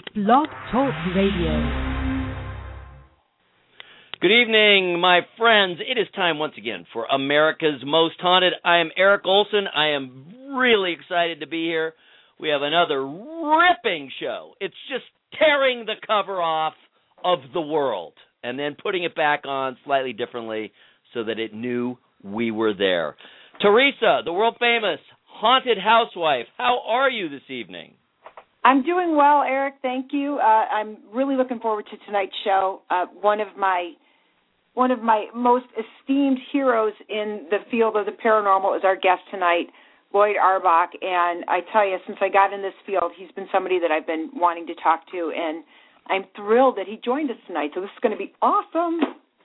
Blog Talk Radio. Good evening, my friends. It is time once again for America's Most Haunted. I am Eric Olson. I am really excited to be here. We have another ripping show. It's just tearing the cover off of the world and then putting it back on slightly differently so that it knew we were there. Teresa, the world-famous haunted housewife, how are you this evening? I'm doing well, Eric. Thank you. I'm really looking forward to tonight's show. One of my most esteemed heroes in the field of the paranormal is our guest tonight, Lloyd Auerbach. And I tell you, since I got in this field, he's been somebody that I've been wanting to talk to, and I'm thrilled that he joined us tonight. So this is going to be awesome.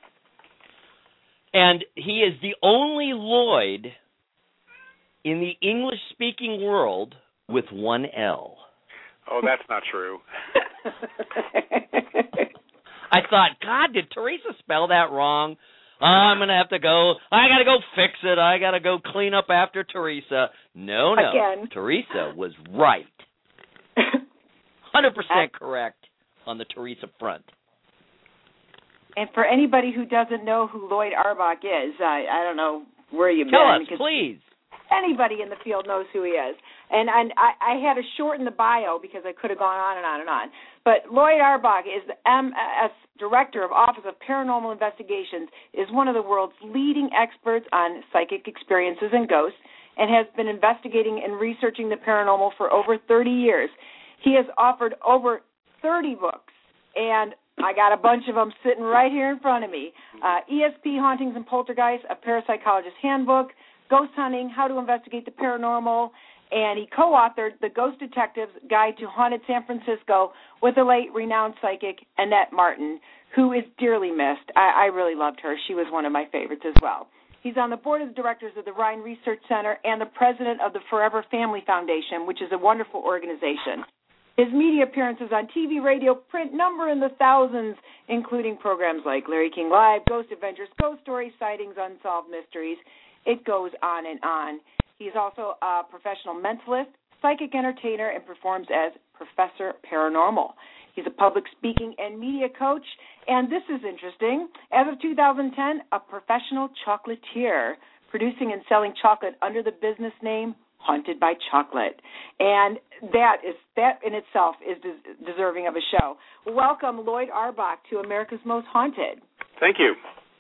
And he is the only Lloyd in the English-speaking world with one L. Oh, that's not true. I thought, God, did Teresa spell that wrong? I'm going to have to go. I got to go fix it. I got to go clean up after Teresa. No. Again. Teresa was right. 100% correct on the Teresa front. And for anybody who doesn't know who Lloyd Auerbach is, I don't know where you've been. Tell us, please. Anybody in the field knows who he is. And I had to shorten the bio because I could have gone on and on and on. But Lloyd Auerbach is the MS Director of Office of Paranormal Investigations, is one of the world's leading experts on psychic experiences and ghosts, and has been investigating and researching the paranormal for over 30 years. He has authored over 30 books, and I got a bunch of them sitting right here in front of me. ESP, Hauntings and Poltergeists, A Parapsychologist's Handbook, Ghost Hunting, How to Investigate the Paranormal, and he co-authored The Ghost Detective's Guide to Haunted San Francisco with the late renowned psychic Annette Martin, who is dearly missed. I really loved her. She was one of my favorites as well. He's on the board of directors of the Rhine Research Center and the president of the Forever Family Foundation, which is a wonderful organization. His media appearances on TV, radio, print number in the thousands, including programs like Larry King Live, Ghost Adventures, Ghost Stories, Sightings, Unsolved Mysteries. It goes on and on. He's also a professional mentalist, psychic entertainer, and performs as Professor Paranormal. He's a public speaking and media coach, and this is interesting. As of 2010, a professional chocolatier, producing and selling chocolate under the business name Haunted by Chocolate. And that in itself is deserving of a show. Welcome, Lloyd Auerbach, to America's Most Haunted. Thank you.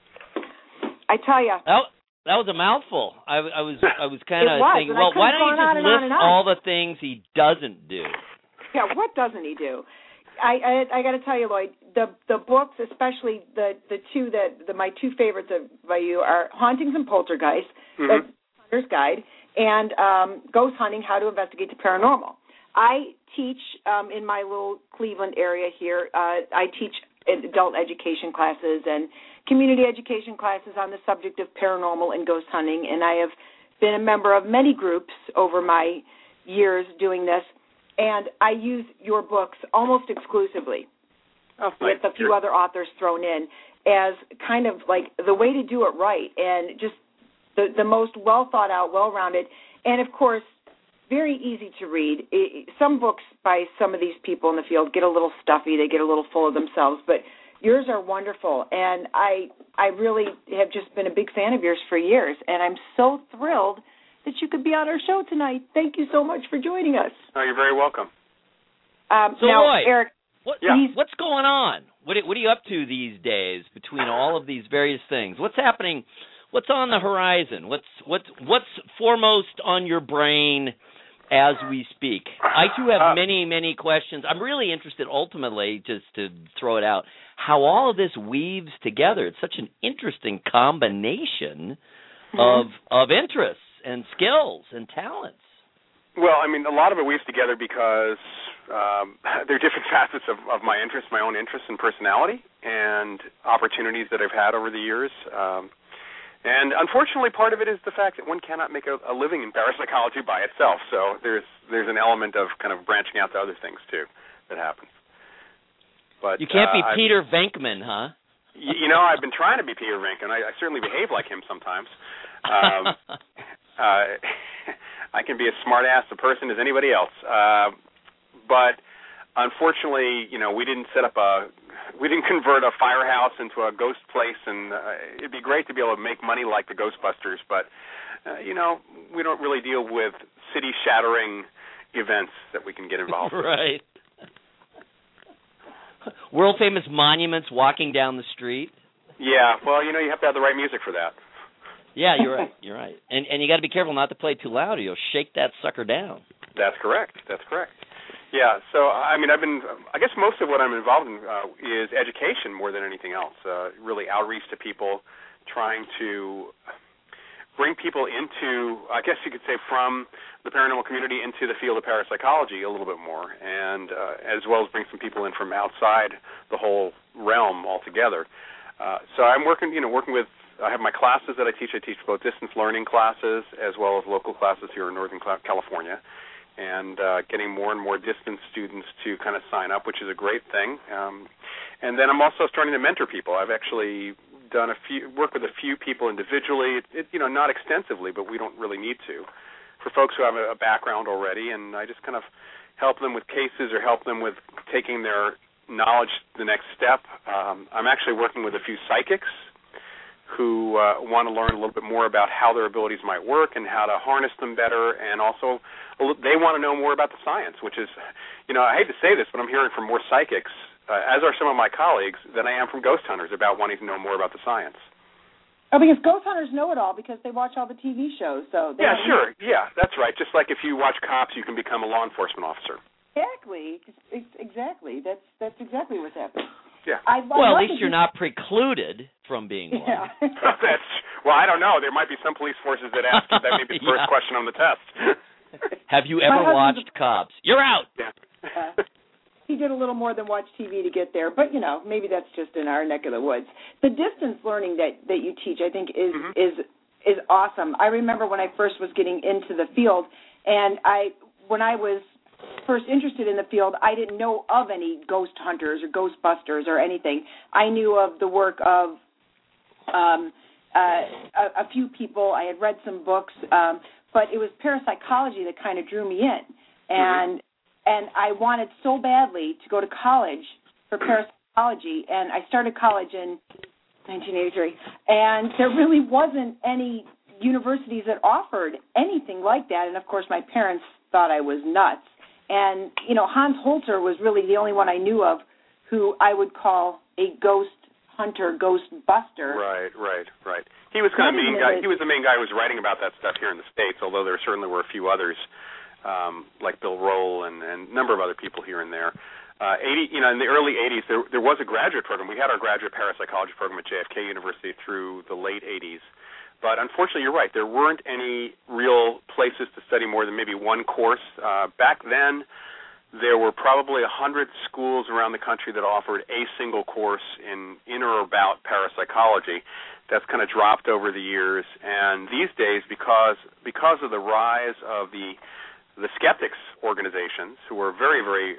I tell you. That was a mouthful. I was kind of thinking, well, why don't you just list all the things he doesn't do? Yeah, what doesn't he do? I got to tell you, Lloyd, the books, especially the two my two favorites by you are Hauntings and Poltergeists, the Hunter's Guide, and Ghost Hunting, How to Investigate the Paranormal. I teach in my little Cleveland area here. I teach adult education classes and community education classes on the subject of paranormal and ghost hunting, and I have been a member of many groups over my years doing this, and I use your books almost exclusively, with a few other authors thrown in, as kind of like the way to do it right, and just the most well-thought-out, well-rounded, and, of course, very easy to read. Some books by some of these people in the field get a little stuffy, they get a little full of themselves, but yours are wonderful, and I really have just been a big fan of yours for years, and I'm so thrilled that you could be on our show tonight. Thank you so much for joining us. Oh, you're very welcome. So, now, Lloyd, Eric, what's going on? What are you up to these days between all of these various things? What's happening? What's on the horizon? What's foremost on your brain as we speak? I too have many, many questions. I'm really interested, ultimately, just to throw it out, how all of this weaves together. It's such an interesting combination of interests and skills and talents. Well, I mean, a lot of it weaves together because there are different facets of my interests, my own interests and personality, and opportunities that I've had over the years. And unfortunately, part of it is the fact that one cannot make a living in parapsychology by itself. So there's an element of kind of branching out to other things too that happens. But you can't be Peter Venkman, huh? You know, I've been trying to be Peter Venkman. I certainly behave like him sometimes. I can be as smart-ass a person as anybody else. But unfortunately, we didn't we didn't convert a firehouse into a ghost place, and it'd be great to be able to make money like the Ghostbusters, but we don't really deal with city-shattering events that we can get involved with. Right. World-famous monuments walking down the street. Yeah, well, you have to have the right music for that. Yeah, you're right. You're right. And you got to be careful not to play too loud or you'll shake that sucker down. That's correct. Yeah, so, I guess most of what I'm involved in is education more than anything else, really outreach to people, trying to bring people into, I guess you could say, from the paranormal community into the field of parapsychology a little bit more, and as well as bring some people in from outside the whole realm altogether. So I'm working with, I have my classes that I teach. I teach both distance learning classes as well as local classes here in Northern California, and getting more and more distance students to kind of sign up, which is a great thing. And then I'm also starting to mentor people. I've actually worked with a few people individually, not extensively, but we don't really need to, for folks who have a background already, and I just kind of help them with cases or help them with taking their knowledge to the next step. I'm actually working with a few psychics who want to learn a little bit more about how their abilities might work and how to harness them better, and also they want to know more about the science, which is, I hate to say this, but I'm hearing from more psychics, as are some of my colleagues, than I am from ghost hunters about wanting to know more about the science. Oh, because ghost hunters know it all because they watch all the TV shows. So yeah, sure. Yeah, that's right. Just like if you watch Cops, you can become a law enforcement officer. Exactly. That's exactly what's happening. Yeah. Well, at least you're not precluded from being one. Yeah. Well, I don't know. There might be some police forces that ask you. That may be the first question on the test. Have you ever watched Cops? You're out. Yeah. He did a little more than watch TV to get there, but maybe that's just in our neck of the woods. The distance learning that you teach, I think, is awesome. I remember when I first was getting into the field, and when I was first interested in the field, I didn't know of any ghost hunters or ghostbusters or anything. I knew of the work of a few people. I had read some books, but it was parapsychology that kind of drew me in, and I wanted so badly to go to college for parapsychology, and I started college in 1983, and there really wasn't any universities that offered anything like that, and of course my parents thought I was nuts. And, Hans Holzer was really the only one I knew of who I would call a ghost hunter, ghost buster. Right. He was kind of the main guy. He was the main guy who was writing about that stuff here in the States, although there certainly were a few others, like Bill Roll and a number of other people here and there. In the early 80s, there was a graduate program. We had our graduate parapsychology program at JFK University through the late 80s. But unfortunately, you're right. There weren't any real places to study more than maybe one course. Back then, there were probably 100 schools around the country that offered a single course in or about parapsychology. That's kind of dropped over the years. And these days, because of the rise of the skeptics organizations, who are very, very,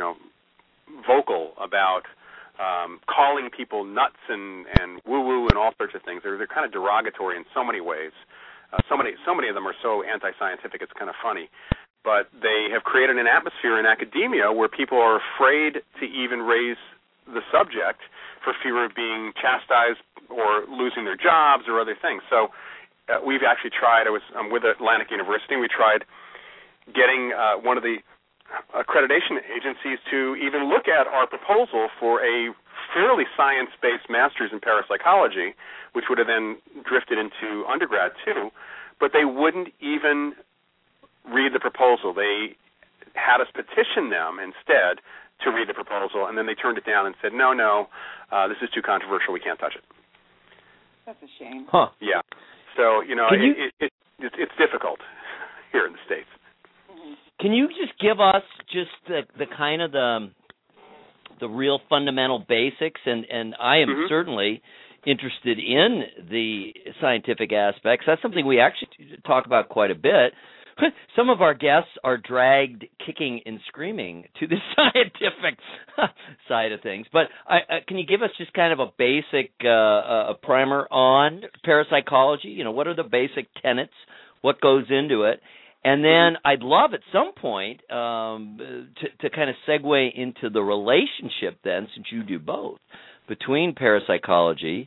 vocal about calling people nuts and woo-woo and all sorts of things. They're kind of derogatory in so many ways. So many of them are so anti-scientific, it's kind of funny. But they have created an atmosphere in academia where people are afraid to even raise the subject for fear of being chastised or losing their jobs or other things. So we've actually tried, I'm with Atlantic University, and we tried getting one of the accreditation agencies to even look at our proposal for a fairly science-based master's in parapsychology, which would have then drifted into undergrad too, but they wouldn't even read the proposal. They had us petition them instead to read the proposal, and then they turned it down and said, no, this is too controversial, we can't touch it. That's a shame. Huh. Yeah. So, it's difficult here in the States. Can you just give us just the kind of the real fundamental basics? And I am certainly interested in the scientific aspects. That's something we actually talk about quite a bit. Some of our guests are dragged kicking and screaming to the scientific side of things. But can you give us just kind of a basic primer on parapsychology? What are the basic tenets? What goes into it? And then I'd love at some point to kind of segue into the relationship then, since you do both, between parapsychology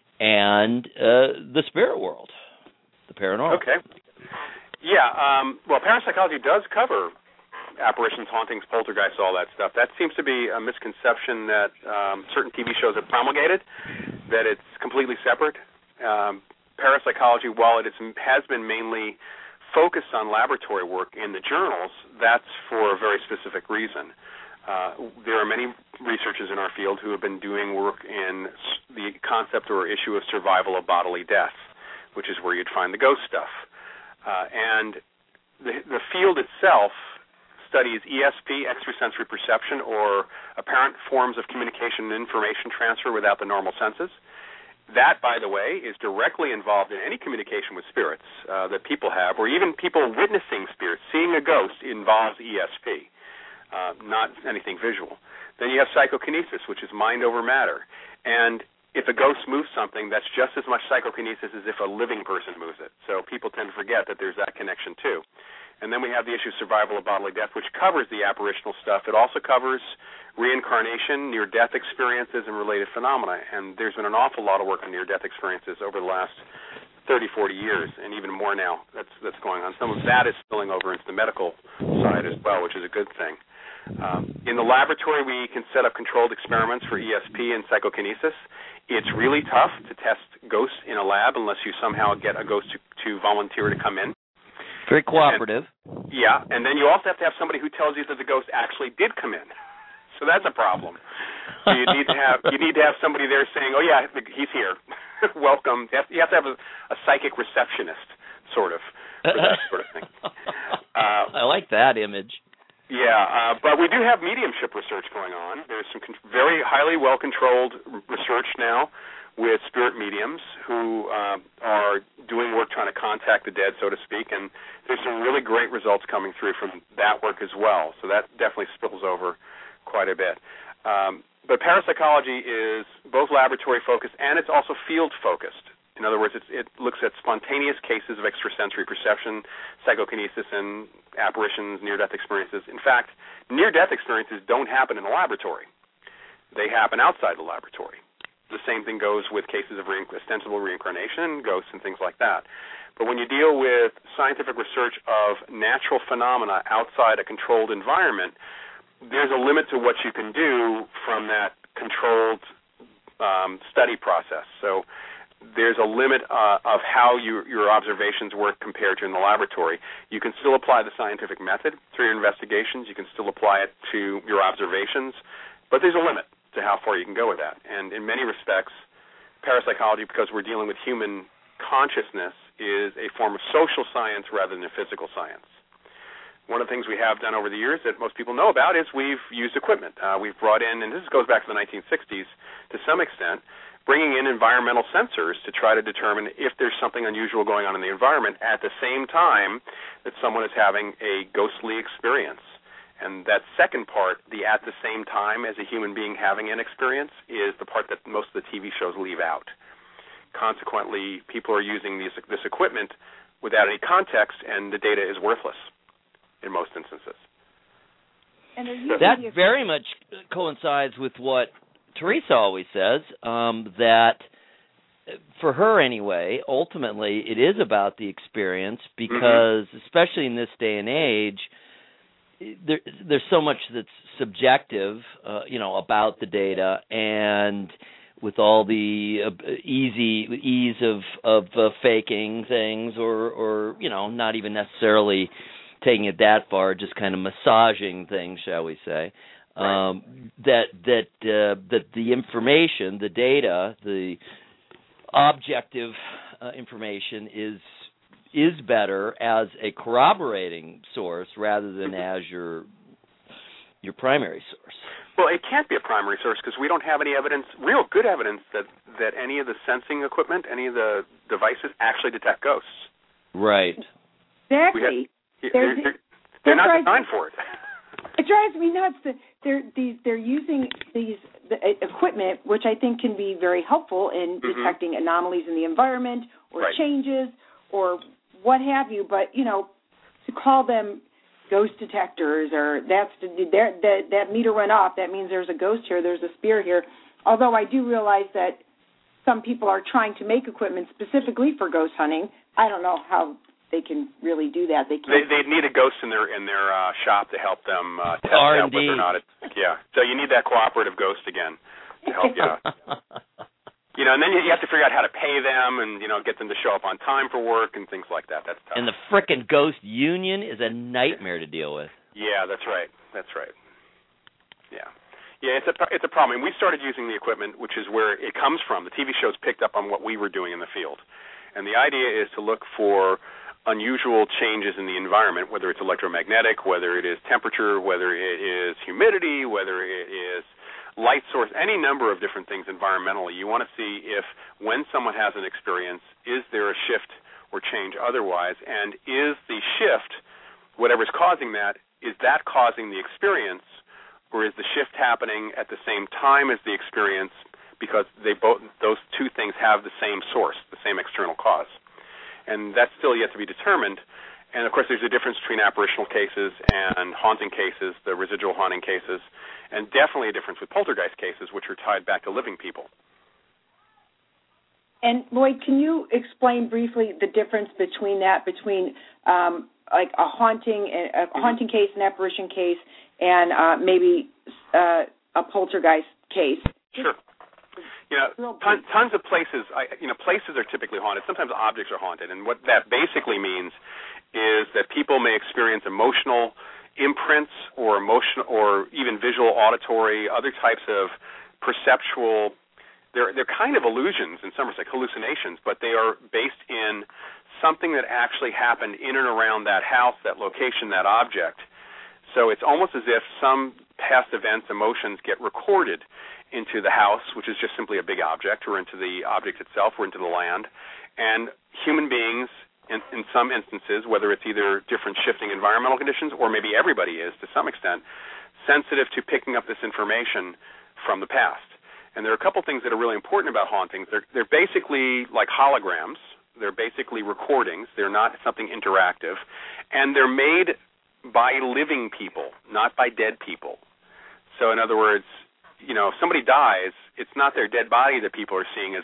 and the spirit world, the paranormal. Okay. Yeah. Well, parapsychology does cover apparitions, hauntings, poltergeists, all that stuff. That seems to be a misconception that certain TV shows have promulgated, that it's completely separate. Parapsychology, while it has been mainly focused on laboratory work in the journals, that's for a very specific reason. There are many researchers in our field who have been doing work in the concept or issue of survival of bodily death, which is where you'd find the ghost stuff. And the field itself studies ESP, extrasensory perception, or apparent forms of communication and information transfer without the normal senses. That, by the way, is directly involved in any communication with spirits that people have, or even people witnessing spirits. Seeing a ghost involves ESP, not anything visual. Then you have psychokinesis, which is mind over matter. And if a ghost moves something, that's just as much psychokinesis as if a living person moves it. So people tend to forget that there's that connection, too. And then we have the issue of survival of bodily death, which covers the apparitional stuff. It also covers reincarnation, near-death experiences, and related phenomena. And there's been an awful lot of work on near-death experiences over the last 30, 40 years, and even more now that's going on. Some of that is spilling over into the medical side as well, which is a good thing. In the laboratory, we can set up controlled experiments for ESP and psychokinesis. It's really tough to test ghosts in a lab unless you somehow get a ghost to volunteer to come in. Very cooperative. And then you also have to have somebody who tells you that the ghost actually did come in. So that's a problem. So you need to have somebody there saying, "Oh yeah, he's here. Welcome." You have to have a psychic receptionist, sort of, for that sort of thing. I like that image. Yeah, but we do have mediumship research going on. There's some very highly well-controlled research now with spirit mediums who are doing work trying to contact the dead, so to speak, and there's some really great results coming through from that work as well. So that definitely spills over quite a bit. But parapsychology is both laboratory-focused and it's also field-focused. In other words, it looks at spontaneous cases of extrasensory perception, psychokinesis, and apparitions, near-death experiences. In fact, near-death experiences don't happen in the laboratory. They happen outside the laboratory. The same thing goes with cases of ostensible reincarnation, ghosts, and things like that. But when you deal with scientific research of natural phenomena outside a controlled environment, there's a limit to what you can do from that controlled study process. So there's a limit of how your observations work compared to in the laboratory. You can still apply the scientific method through your investigations. You can still apply it to your observations, but there's a limit to how far you can go with that. And in many respects, parapsychology, because we're dealing with human consciousness, is a form of social science rather than a physical science. One of the things we have done over the years that most people know about is we've used equipment. We've brought in, and this goes back to the 1960s to some extent, bringing in environmental sensors to try to determine if there's something unusual going on in the environment at the same time that someone is having a ghostly experience. And that second part, the at the same time as a human being having an experience, is the part that most of the TV shows leave out. Consequently, people are using this equipment without any context, and the data is worthless in most instances. And that very much coincides with what Teresa always says, that for her anyway, ultimately it is about the experience because, especially in this day and age, there's so much that's subjective, about the data, and with all the ease of faking things, or not even necessarily taking it that far, just kind of massaging things, shall we say? Right. That the information, the data, the objective information is better as a corroborating source rather than as your primary source. Well, it can't be a primary source because we don't have any evidence, real good evidence, that any of the sensing equipment, any of the devices actually detect ghosts. Right. Exactly. They're not designed for it. It drives me nuts that they're using the equipment, which I think can be very helpful in detecting anomalies in the environment or changes or what have you. But, to call them ghost detectors, or that meter went off, that means there's a ghost here, there's a spirit here. Although I do realize that some people are trying to make equipment specifically for ghost hunting. I don't know how they can really do that. They need a ghost in their shop to help them test out whether or not it's So you need that cooperative ghost again to help you out. And then you have to figure out how to pay them and, get them to show up on time for work and things like that. That's tough. And the frickin' ghost union is a nightmare to deal with. Yeah, that's right. Yeah. Yeah, it's a problem. And we started using the equipment, which is where it comes from. The TV shows picked up on what we were doing in the field. And the idea is to look for unusual changes in the environment, whether it's electromagnetic, whether it is temperature, whether it is humidity, whether it is light source, any number of different things environmentally. You want to see if, when someone has an experience, is there a shift or change otherwise, and is the shift, whatever's causing that, is that causing the experience, or is the shift happening at the same time as the experience because those two things have the same source, the same external cause? And that's still yet to be determined. And, of course, there's a difference between apparitional cases and haunting cases, the residual haunting cases, and definitely a difference with poltergeist cases, which are tied back to living people. And, Lloyd, can you explain briefly the difference between like a haunting case, an apparition case, and maybe a poltergeist case? Sure. Tons of places. Places are typically haunted. Sometimes objects are haunted, and what that basically means is that people may experience emotional imprints or even visual, auditory, other types of perceptual. They're kind of illusions in some respects, hallucinations, but they are based in something that actually happened in and around that house, that location, that object. So it's almost as if some past events, emotions get recorded into the house, which is just simply a big object, or into the object itself, or into the land. And human beings, in some instances, whether it's either different shifting environmental conditions or maybe everybody is, to some extent, sensitive to picking up this information from the past. And there are a couple things that are really important about hauntings. They're basically like holograms. They're basically recordings. They're not something interactive. And they're made by living people, not by dead people. So in other words, if somebody dies, it's not their dead body that people are seeing as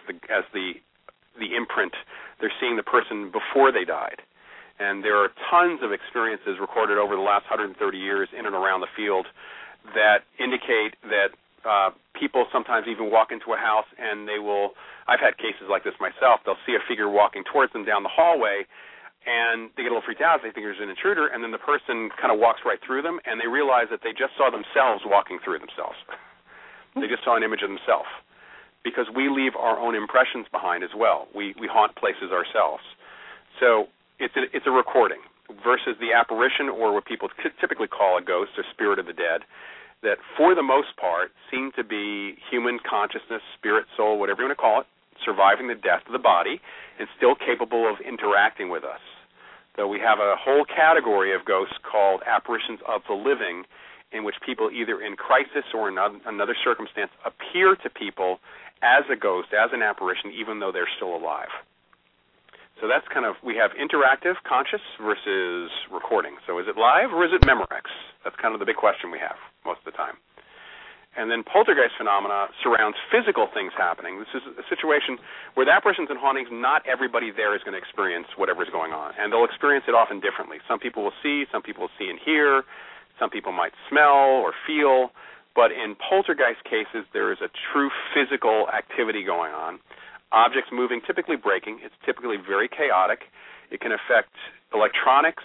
the imprint. They're seeing the person before they died. And there are tons of experiences recorded over the last 130 years in and around the field that indicate that people sometimes even walk into a house and I've had cases like this myself, they'll see a figure walking towards them down the hallway, and they get a little freaked out. They think there's an intruder, and then the person kind of walks right through them, and they realize that they just saw themselves walking through themselves. They just saw an image of themselves, because we leave our own impressions behind as well. We haunt places ourselves. So it's a recording versus the apparition, or what people typically call a ghost or spirit of the dead, that for the most part seem to be human consciousness, spirit, soul, whatever you want to call it, surviving the death of the body and still capable of interacting with us. So we have a whole category of ghosts called apparitions of the living, in which people either in crisis or in another circumstance appear to people as a ghost, as an apparition, even though they're still alive. So that's we have interactive, conscious versus recording. So is it live or is it Memorex? That's kind of the big question we have most of the time. And then poltergeist phenomena surrounds physical things happening. This is a situation where the apparitions and hauntings, not everybody there is going to experience whatever's going on. And they'll experience it often differently. Some people will see, some people will see and hear, some people might smell or feel. But in poltergeist cases, there is a true physical activity going on. Objects moving, typically breaking. It's typically very chaotic. It can affect electronics,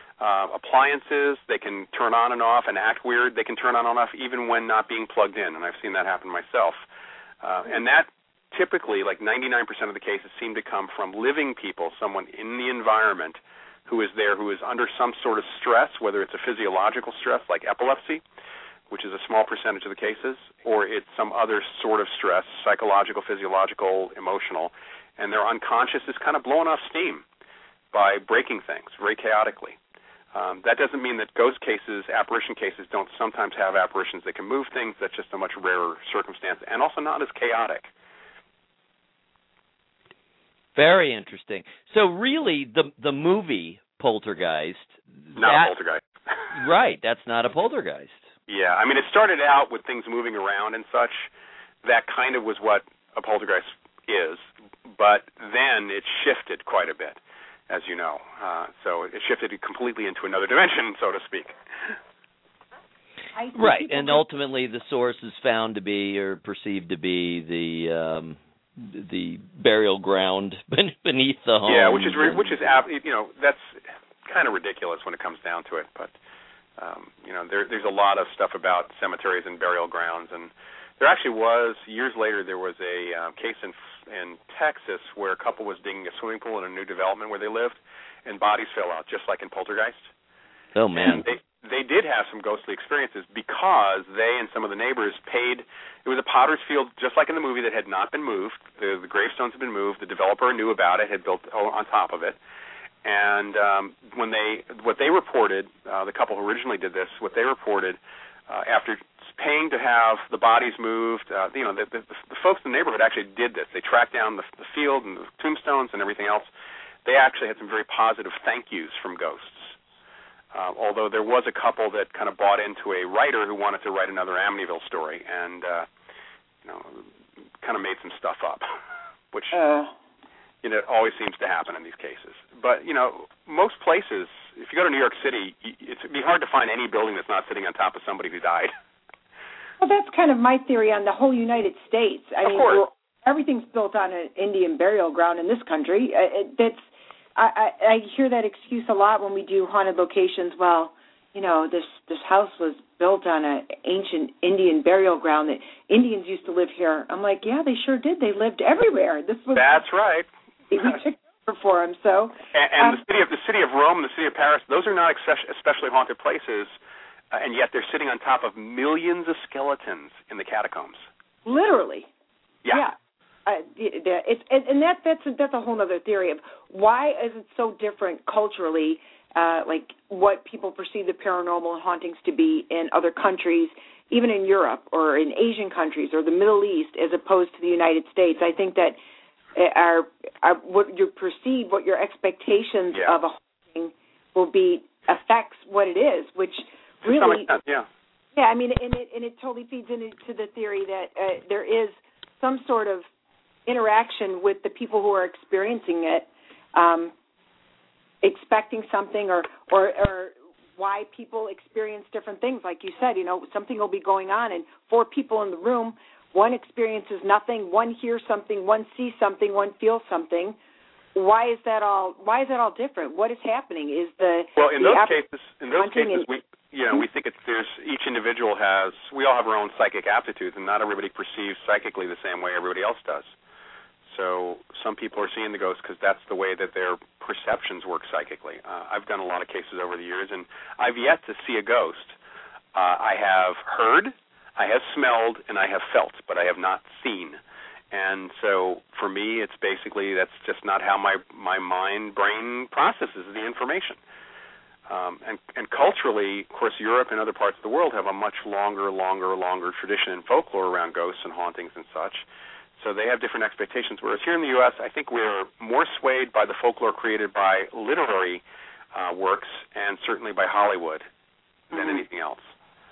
appliances. They can turn on and off and act weird. They can turn on and off even when not being plugged in, and I've seen that happen myself. And that typically, like 99% of the cases, seem to come from living people, someone in the environment who is there, who is under some sort of stress, whether it's a physiological stress like epilepsy, which is a small percentage of the cases, or it's some other sort of stress, psychological, physiological, emotional, and their unconscious is kind of blowing off steam by breaking things very chaotically. That doesn't mean that ghost cases, apparition cases, don't sometimes have apparitions that can move things. That's just a much rarer circumstance, and also not as chaotic. Very interesting. So really, the movie poltergeist. Not a poltergeist. Right, that's not a poltergeist. Yeah, I mean, it started out with things moving around and such. That kind of was what a poltergeist is, but then it shifted quite a bit, as you know. So it shifted completely into another dimension, so to speak. Right, and ultimately the source is found to be, or perceived to be, the burial ground beneath the home. Yeah, which is that's kind of ridiculous when it comes down to it. But there's a lot of stuff about cemeteries and burial grounds, and there actually was years later there was a case in Texas where a couple was digging a swimming pool in a new development where they lived, and bodies fell out just like in Poltergeist. Oh man. And they did have some ghostly experiences because they and some of the neighbors paid. It was a potter's field, just like in the movie, that had not been moved. The gravestones had been moved. The developer knew about it, had built on top of it. And what they reported, the couple who originally did this, what they reported after paying to have the bodies moved, the folks in the neighborhood actually did this. They tracked down the field and the tombstones and everything else. They actually had some very positive thank yous from ghosts. Although there was a couple that kind of bought into a writer who wanted to write another Amityville story and, kind of made some stuff up, which always seems to happen in these cases. But, most places, if you go to New York City, it'd be hard to find any building that's not sitting on top of somebody who died. Well, that's kind of my theory on the whole United States. Of course. Everything's built on an Indian burial ground in this country. I hear that excuse a lot when we do haunted locations. Well, this house was built on an ancient Indian burial ground that Indians used to live here. I'm like, yeah, they sure did. They lived everywhere. That's right. We took over for them. So, and the city of Rome, the city of Paris, those are not especially haunted places, and yet they're sitting on top of millions of skeletons in the catacombs. Literally. Yeah. That's a whole other theory of why is it so different culturally, like what people perceive the paranormal and hauntings to be in other countries, even in Europe or in Asian countries or the Middle East, as opposed to the United States. I think that what you perceive, what your expectations of a haunting will be, affects what it is, which really, to some extent, yeah. Yeah, I mean, and it totally feeds into the theory that there is some sort of interaction with the people who are experiencing it, expecting something, or why people experience different things. Like you said, something will be going on, and 4 people in the room, one experiences nothing, one hears something, one sees something, one feels something. Why is that all different? What is happening? Is in those cases, we think each individual we all have our own psychic aptitudes, and not everybody perceives psychically the same way everybody else does. So some people are seeing the ghost because that's the way that their perceptions work psychically. I've done a lot of cases over the years, and I've yet to see a ghost. I have heard, I have smelled, and I have felt, but I have not seen. And so for me, it's basically that's just not how my brain processes the information. And culturally, of course, Europe and other parts of the world have a much longer tradition in folklore around ghosts and hauntings and such. So they have different expectations. Whereas here in the U.S., I think we're more swayed by the folklore created by literary works and certainly by Hollywood than anything else.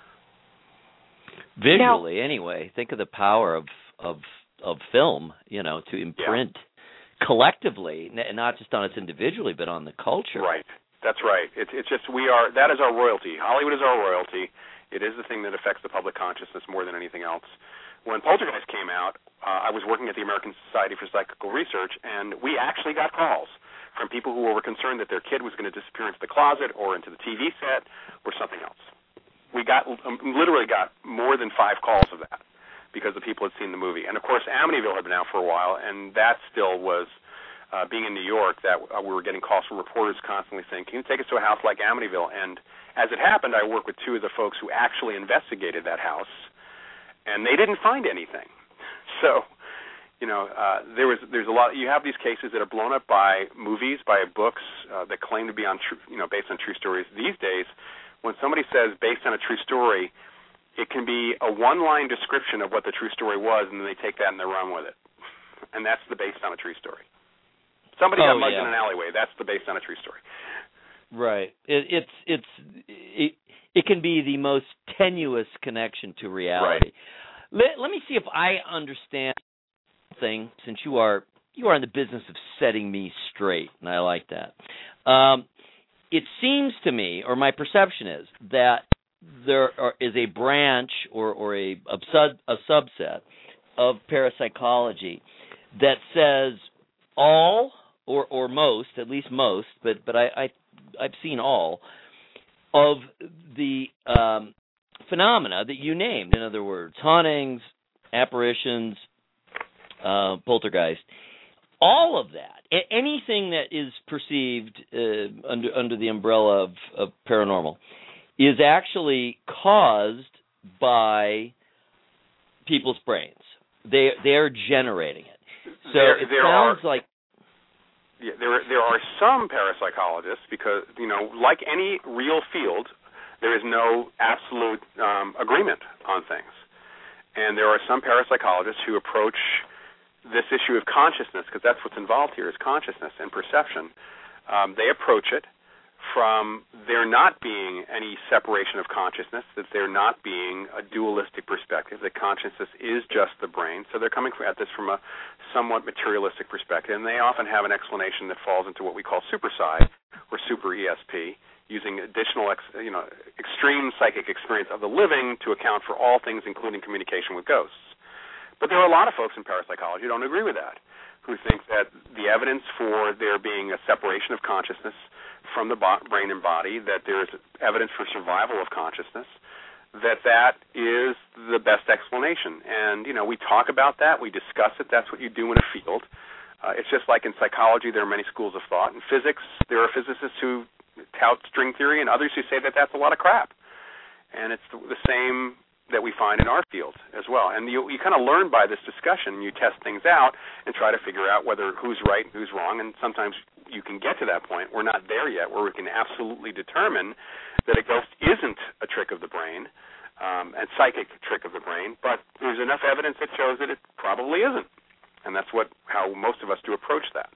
Visually, anyway. Think of the power of film, to imprint collectively, not just on us individually, but on the culture. Right. That's right. It's just that is our royalty. Hollywood is our royalty. It is the thing that affects the public consciousness more than anything else. When Poltergeist came out, I was working at the American Society for Psychical Research, and we actually got calls from people who were concerned that their kid was going to disappear into the closet or into the TV set or something else. We literally got more than 5 calls of that because the people had seen the movie. And, of course, Amityville had been out for a while, and that still was, being in New York, that we were getting calls from reporters constantly saying, can you take us to a house like Amityville? And as it happened, I worked with 2 of the folks who actually investigated that house, and they didn't find anything. So, there's a lot. You have these cases that are blown up by movies, by books that claim to be based on true stories. These days, when somebody says based on a true story, it can be a one-line description of what the true story was, and then they take that and they run with it. And that's the based on a true story. Somebody got mugged in an alleyway. That's the based on a true story. Right. It can be the most tenuous connection to reality. Right. Let me see if I understand something, since you are in the business of setting me straight, and I like that. It seems to me, or my perception is, that there is a branch or a subset of parapsychology that says all or most, at least most, but I've seen all of the phenomena that you named. In other words, hauntings, apparitions, poltergeist, all of that, anything that is perceived under the umbrella of paranormal, is actually caused by people's brains. They're generating it. So it sounds like. Yeah, there are some parapsychologists, because, like any real field, there is no absolute agreement on things. And there are some parapsychologists who approach this issue of consciousness, because that's what's involved here, is consciousness and perception. They approach it from there not being any separation of consciousness, that there not being a dualistic perspective, that consciousness is just the brain. So they're coming at this from a somewhat materialistic perspective, and they often have an explanation that falls into what we call super psi or super ESP, using additional extreme psychic experience of the living to account for all things, including communication with ghosts. But there are a lot of folks in parapsychology who don't agree with that, who think that the evidence for there being a separation of consciousness from the brain and body, that there is evidence for survival of consciousness, that is the best explanation. And, we talk about that, we discuss it, that's what you do in a field. It's just like in psychology, there are many schools of thought. In physics, there are physicists who tout string theory and others who say that that's a lot of crap. And it's the same that we find in our field as well. And you kind of learn by this discussion. You test things out and try to figure out who's right and who's wrong, and sometimes you can get to that point. We're not there yet where we can absolutely determine that a ghost isn't a trick of the brain, a psychic trick of the brain, but there's enough evidence that shows that it probably isn't. And that's how most of us do approach that.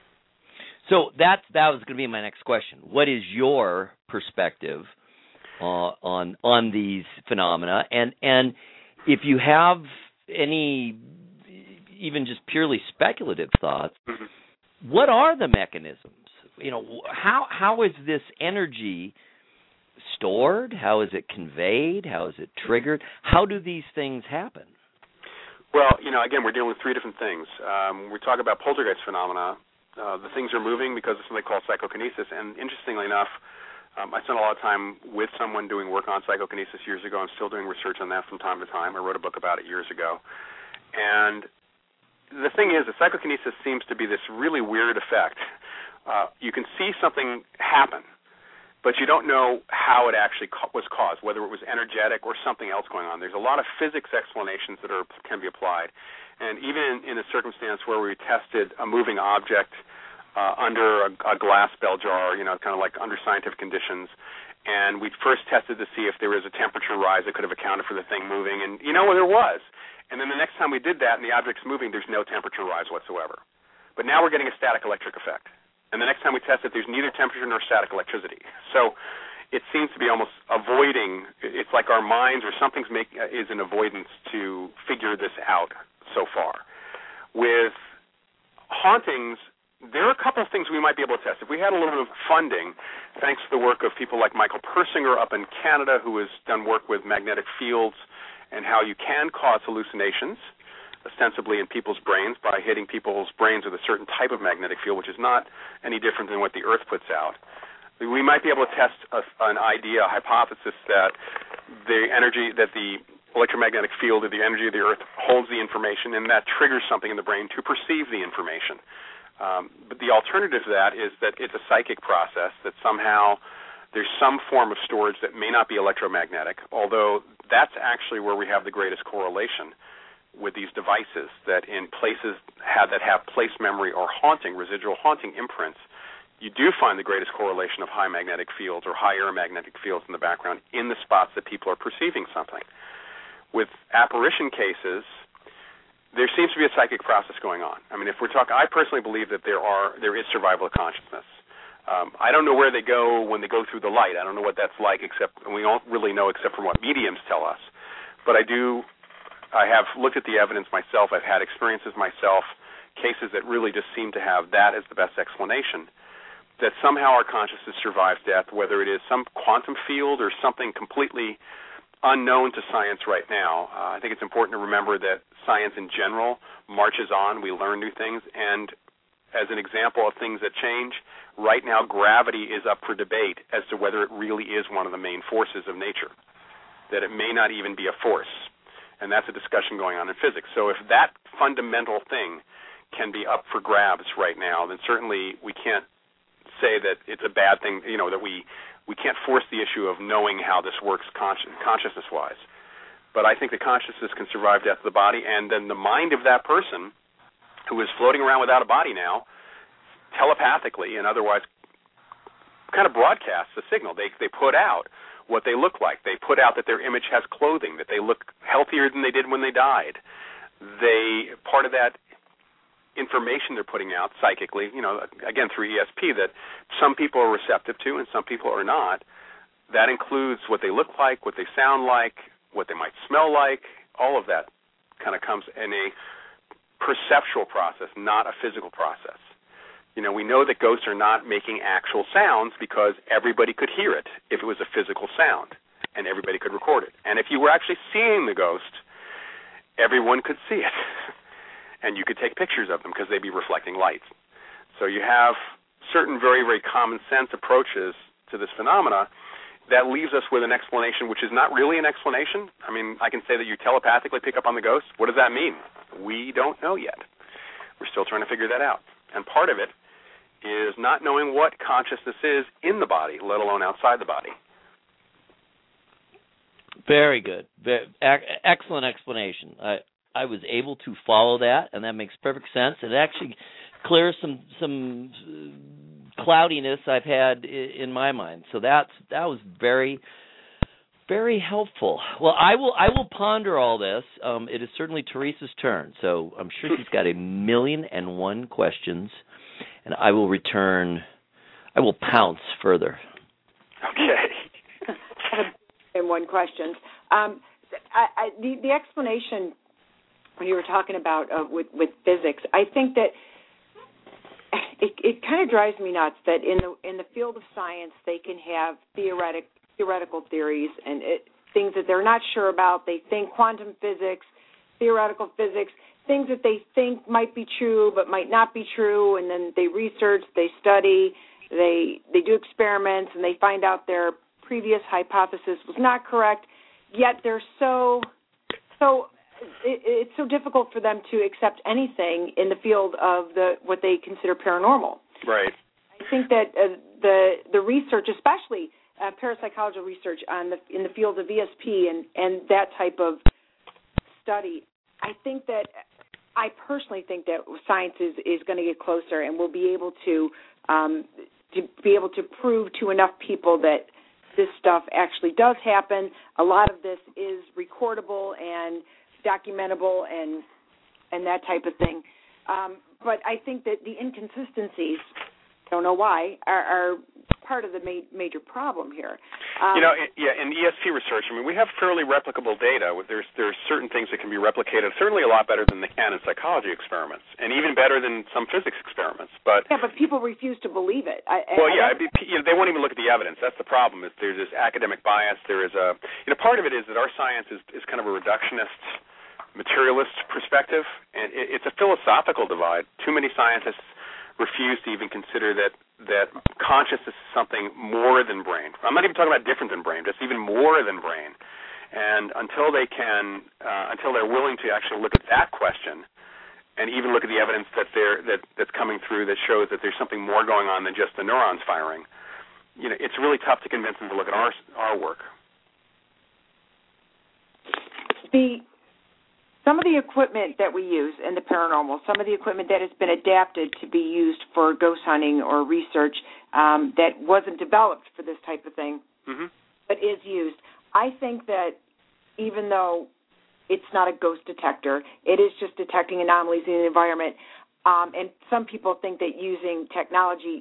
So that was going to be my next question. What is your perspective on these phenomena, and if you have any even just purely speculative thoughts, what are the mechanisms? How is this energy stored? How is it conveyed? How is it triggered? How do these things happen? Well, again, we're dealing with three different things. We talk about poltergeist phenomena. The things are moving because of something called psychokinesis, and interestingly enough, I spent a lot of time with someone doing work on psychokinesis years ago. I'm still doing research on that from time to time. I wrote a book about it years ago. And the thing is that psychokinesis seems to be this really weird effect. You can see something happen, but you don't know how it actually was caused, whether it was energetic or something else going on. There's a lot of physics explanations that can be applied. And even in a circumstance where we tested a moving object under a glass bell jar, kind of like under scientific conditions, and we first tested to see if there was a temperature rise that could have accounted for the thing moving, and there was. And then the next time we did that and the object's moving, there's no temperature rise whatsoever. But now we're getting a static electric effect. And the next time we test it, there's neither temperature nor static electricity. So it seems to be almost avoiding, it's like our minds or something's is an avoidance to figure this out so far. With hauntings, there are a couple of things we might be able to test. If we had a little bit of funding, thanks to the work of people like Michael Persinger up in Canada, who has done work with magnetic fields and how you can cause hallucinations, ostensibly in people's brains, by hitting people's brains with a certain type of magnetic field, which is not any different than what the Earth puts out. We might be able to test an idea, a hypothesis that the energy, that the electromagnetic field or the energy of the Earth holds the information, and that triggers something in the brain to perceive the information. But the alternative to that is that it's a psychic process, that somehow there's some form of storage that may not be electromagnetic, although that's actually where we have the greatest correlation with these devices, that in places that have place memory or residual haunting imprints, you do find the greatest correlation of high magnetic fields or higher magnetic fields in the background in the spots that people are perceiving something. With apparition cases, there seems to be a psychic process going on. I mean, if we're talking, I personally believe that there is survival of consciousness. I don't know where they go when they go through the light. I don't know what that's like, and we don't really know except from what mediums tell us. But I have looked at the evidence myself. I've had experiences myself, cases that really just seem to have that as the best explanation, that somehow our consciousness survives death, whether it is some quantum field or something completely unknown to science right now. I think it's important to remember that science in general marches on. We learn new things, and as an example of things that change, right now gravity is up for debate as to whether it really is one of the main forces of nature, that it may not even be a force, and that's a discussion going on in physics. So if that fundamental thing can be up for grabs right now, then certainly we can't say that it's a bad thing, that we can't force the issue of knowing how this works consciousness-wise. But I think the consciousness can survive death of the body, and then the mind of that person who is floating around without a body now, telepathically and otherwise kind of broadcasts the signal. They put out what they look like. They put out that their image has clothing, that they look healthier than they did when they died. Part of that information they're putting out psychically, again through ESP, that some people are receptive to and some people are not. That includes what they look like, what they sound like, what they might smell like. All of that kind of comes in a perceptual process, not a physical process. We know that ghosts are not making actual sounds because everybody could hear it if it was a physical sound, and everybody could record it. And if you were actually seeing the ghost, everyone could see it, and you could take pictures of them because they'd be reflecting light. So you have certain very, very common sense approaches to this phenomena that leaves us with an explanation which is not really an explanation. I mean, I can say that you telepathically pick up on the ghost. What does that mean? We don't know yet. We're still trying to figure that out. And part of it is not knowing what consciousness is in the body, let alone outside the body. Very good. Excellent explanation. I was able to follow that, and that makes perfect sense. It actually clears some cloudiness I've had in my mind. So that was very, very helpful. Well, I will ponder all this. It is certainly Teresa's turn, so I'm sure she's got 1,000,001 questions, and I will pounce further. Okay. And one question. The explanation when you were talking about with physics, I think that it kind of drives me nuts that in the field of science they can have theoretical theories and things that they're not sure about. They think quantum physics, theoretical physics, things that they think might be true but might not be true, and then they research, they study, they do experiments, and they find out their previous hypothesis was not correct, yet they're it's so difficult for them to accept anything in the field of what they consider paranormal. Right. I think that the research, especially parapsychology research in the field of ESP and that type of study, I personally think that science is going to get closer, and we'll be able to prove to enough people that this stuff actually does happen. A lot of this is recordable and documentable and that type of thing. But I think that the inconsistencies, don't know why, are part of the major problem here. In ESP research, we have fairly replicable data. There's certain things that can be replicated, certainly a lot better than they can in psychology experiments, and even better than some physics experiments. But people refuse to believe it. They won't even look at the evidence. That's the problem. Is there's this academic bias. There is part of it is that our science is kind of a reductionist, materialist perspective, and it's a philosophical divide. Too many scientists refuse to even consider that consciousness is something more than brain. I'm not even talking about different than brain, just even more than brain. And until they're willing to actually look at that question, and even look at the evidence that's coming through that shows that there's something more going on than just the neurons firing, it's really tough to convince them to look at our work. Some of the equipment that we use in the paranormal, some of the equipment that has been adapted to be used for ghost hunting or research that wasn't developed for this type of thing, but is used, I think that even though it's not a ghost detector, it is just detecting anomalies in the environment, and some people think that using technology is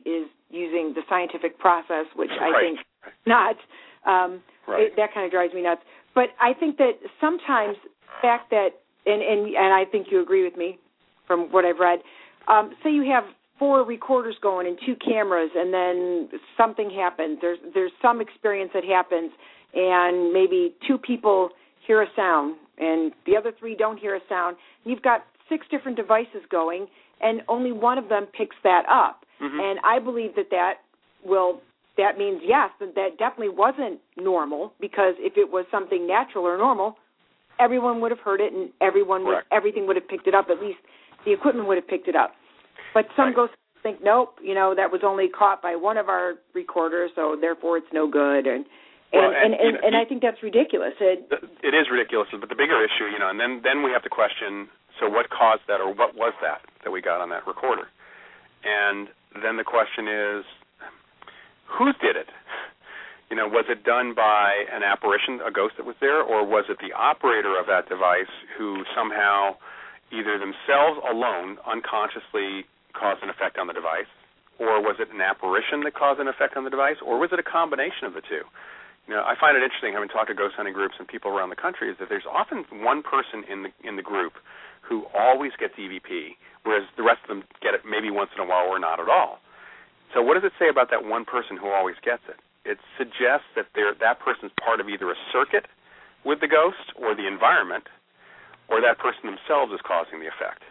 using the scientific process, which I right. think not. Right. That kind of drives me nuts. But I think that sometimes the fact that, and I think you agree with me from what I've read, say you have 4 recorders going and 2 cameras, and then something happens. There's some experience that happens, and maybe 2 people hear a sound, and the other 3 don't hear a sound. You've got 6 different devices going, and only one of them picks that up. Mm-hmm. And I believe that means, yes, that definitely wasn't normal, because if it was something natural or normal, everyone would have heard it, and everything would have picked it up. At least the equipment would have picked it up. But some ghosts think, nope, that was only caught by one of our recorders, so therefore it's no good. And I think that's ridiculous. It is ridiculous, but the bigger issue, and then we have to question, so what caused that, or what was that we got on that recorder? And then the question is, who did it? Was it done by an apparition, a ghost that was there, or was it the operator of that device who somehow either themselves alone unconsciously caused an effect on the device, or was it an apparition that caused an effect on the device, or was it a combination of the two? I find it interesting, having talked to ghost hunting groups and people around the country, is that there's often one person in the group who always gets EVP, whereas the rest of them get it maybe once in a while or not at all. So what does it say about that one person who always gets it? It suggests that that person's part of either a circuit with the ghost or the environment, or that person themselves is causing the effect.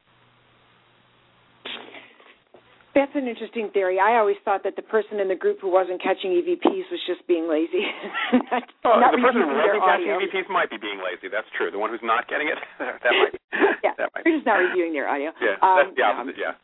That's an interesting theory. I always thought that the person in the group who wasn't catching EVPs was just being lazy. The person who wasn't catching EVPs might be being lazy. That's true. The one who's not getting it, that might be. Yeah, they're just not reviewing their audio. Yeah, that's the opposite, yeah.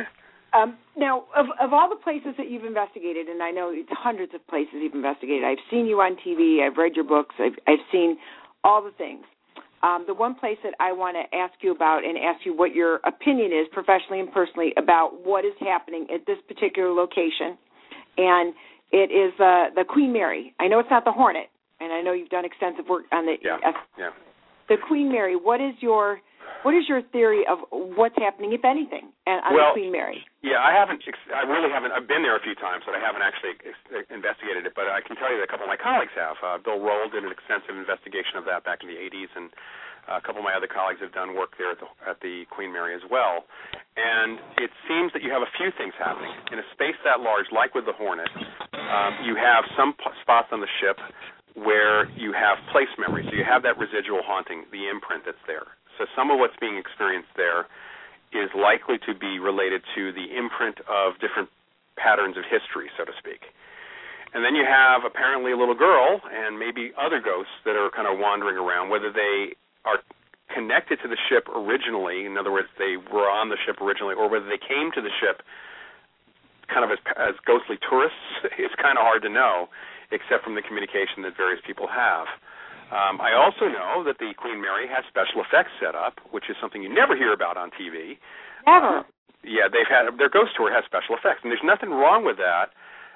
Now, of all the places that you've investigated, and I know it's hundreds of places you've investigated, I've seen you on TV, I've read your books, I've seen all the things. The one place that I want to ask you about and ask you what your opinion is, professionally and personally, about what is happening at this particular location, and it is the Queen Mary. I know it's not the Hornet, and I know you've done extensive work on the the Queen Mary. What is your theory of what's happening, if anything, on the Queen Mary? Yeah, I really haven't. I've been there a few times, but I haven't actually investigated it. But I can tell you that a couple of my colleagues have. Bill Roll did an extensive investigation of that back in the 80s, and a couple of my other colleagues have done work there at the Queen Mary as well. And it seems that you have a few things happening. In a space that large, like with the Hornet, you have some spots on the ship where you have place memory. So you have that residual haunting, the imprint that's there. So some of what's being experienced there is likely to be related to the imprint of different patterns of history, so to speak. And then you have apparently a little girl and maybe other ghosts that are kind of wandering around, whether they are connected to the ship originally, in other words, they were on the ship originally, or whether they came to the ship kind of as ghostly tourists. It's kind of hard to know, except from the communication that various people have. I also know that the Queen Mary has special effects set up, which is something you never hear about on TV. Never. Yeah, their ghost tour has special effects, and there's nothing wrong with that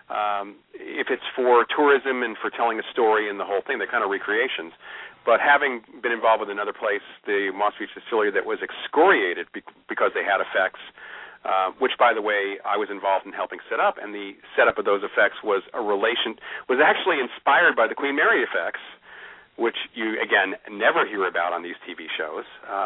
if it's for tourism and for telling a story and the whole thing. They're kind of recreations. But having been involved with another place, the Moss Beach Distillery, that was excoriated because they had effects, which, by the way, I was involved in helping set up, and the setup of those effects was actually inspired by the Queen Mary effects, which you, again, never hear about on these TV shows.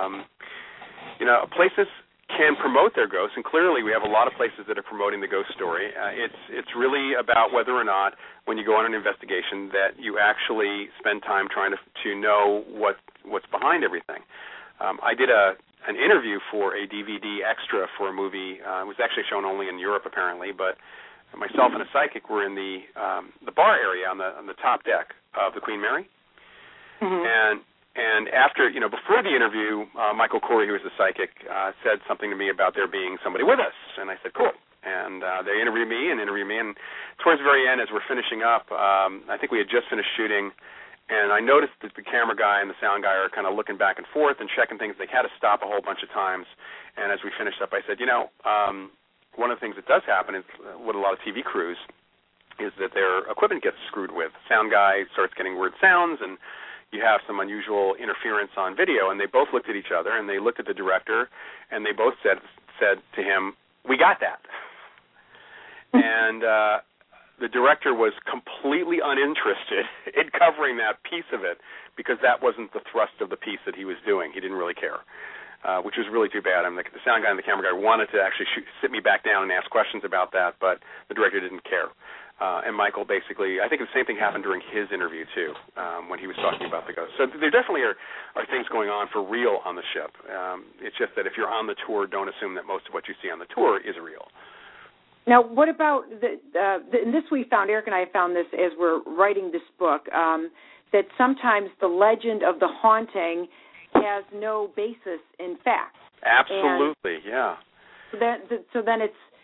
Places can promote their ghosts, and clearly we have a lot of places that are promoting the ghost story. It's really about whether or not, when you go on an investigation, that you actually spend time trying to know what's behind everything. I did an interview for a DVD extra for a movie. It was actually shown only in Europe, apparently, but myself and a psychic were in the bar area on the top deck of the Queen Mary. Mm-hmm. And after, before the interview, Michael Corey, who was the psychic, said something to me about there being somebody with us, and I said, cool. And they interviewed me, and towards the very end, as we're finishing up, I think we had just finished shooting, and I noticed that the camera guy and the sound guy are kind of looking back and forth and checking things. They had to stop a whole bunch of times, and as we finished up, I said, one of the things that does happen is with a lot of TV crews is that their equipment gets screwed with. Sound guy starts getting weird sounds, and you have some unusual interference on video, and they both looked at each other, and they looked at the director, and they both said to him, "We got that." And the director was completely uninterested in covering that piece of it because that wasn't the thrust of the piece that he was doing. He didn't really care, which was really too bad. I mean, the sound guy and the camera guy wanted to actually sit me back down and ask questions about that, but the director didn't care. And Michael basically, I think the same thing happened during his interview, too, when he was talking about the ghost. So there definitely are things going on for real on the ship. It's just that if you're on the tour, don't assume that most of what you see on the tour is real. Now, what about, and this we found, Eric and I found this as we're writing this book, that sometimes the legend of the haunting has no basis in fact. Absolutely, yeah. So then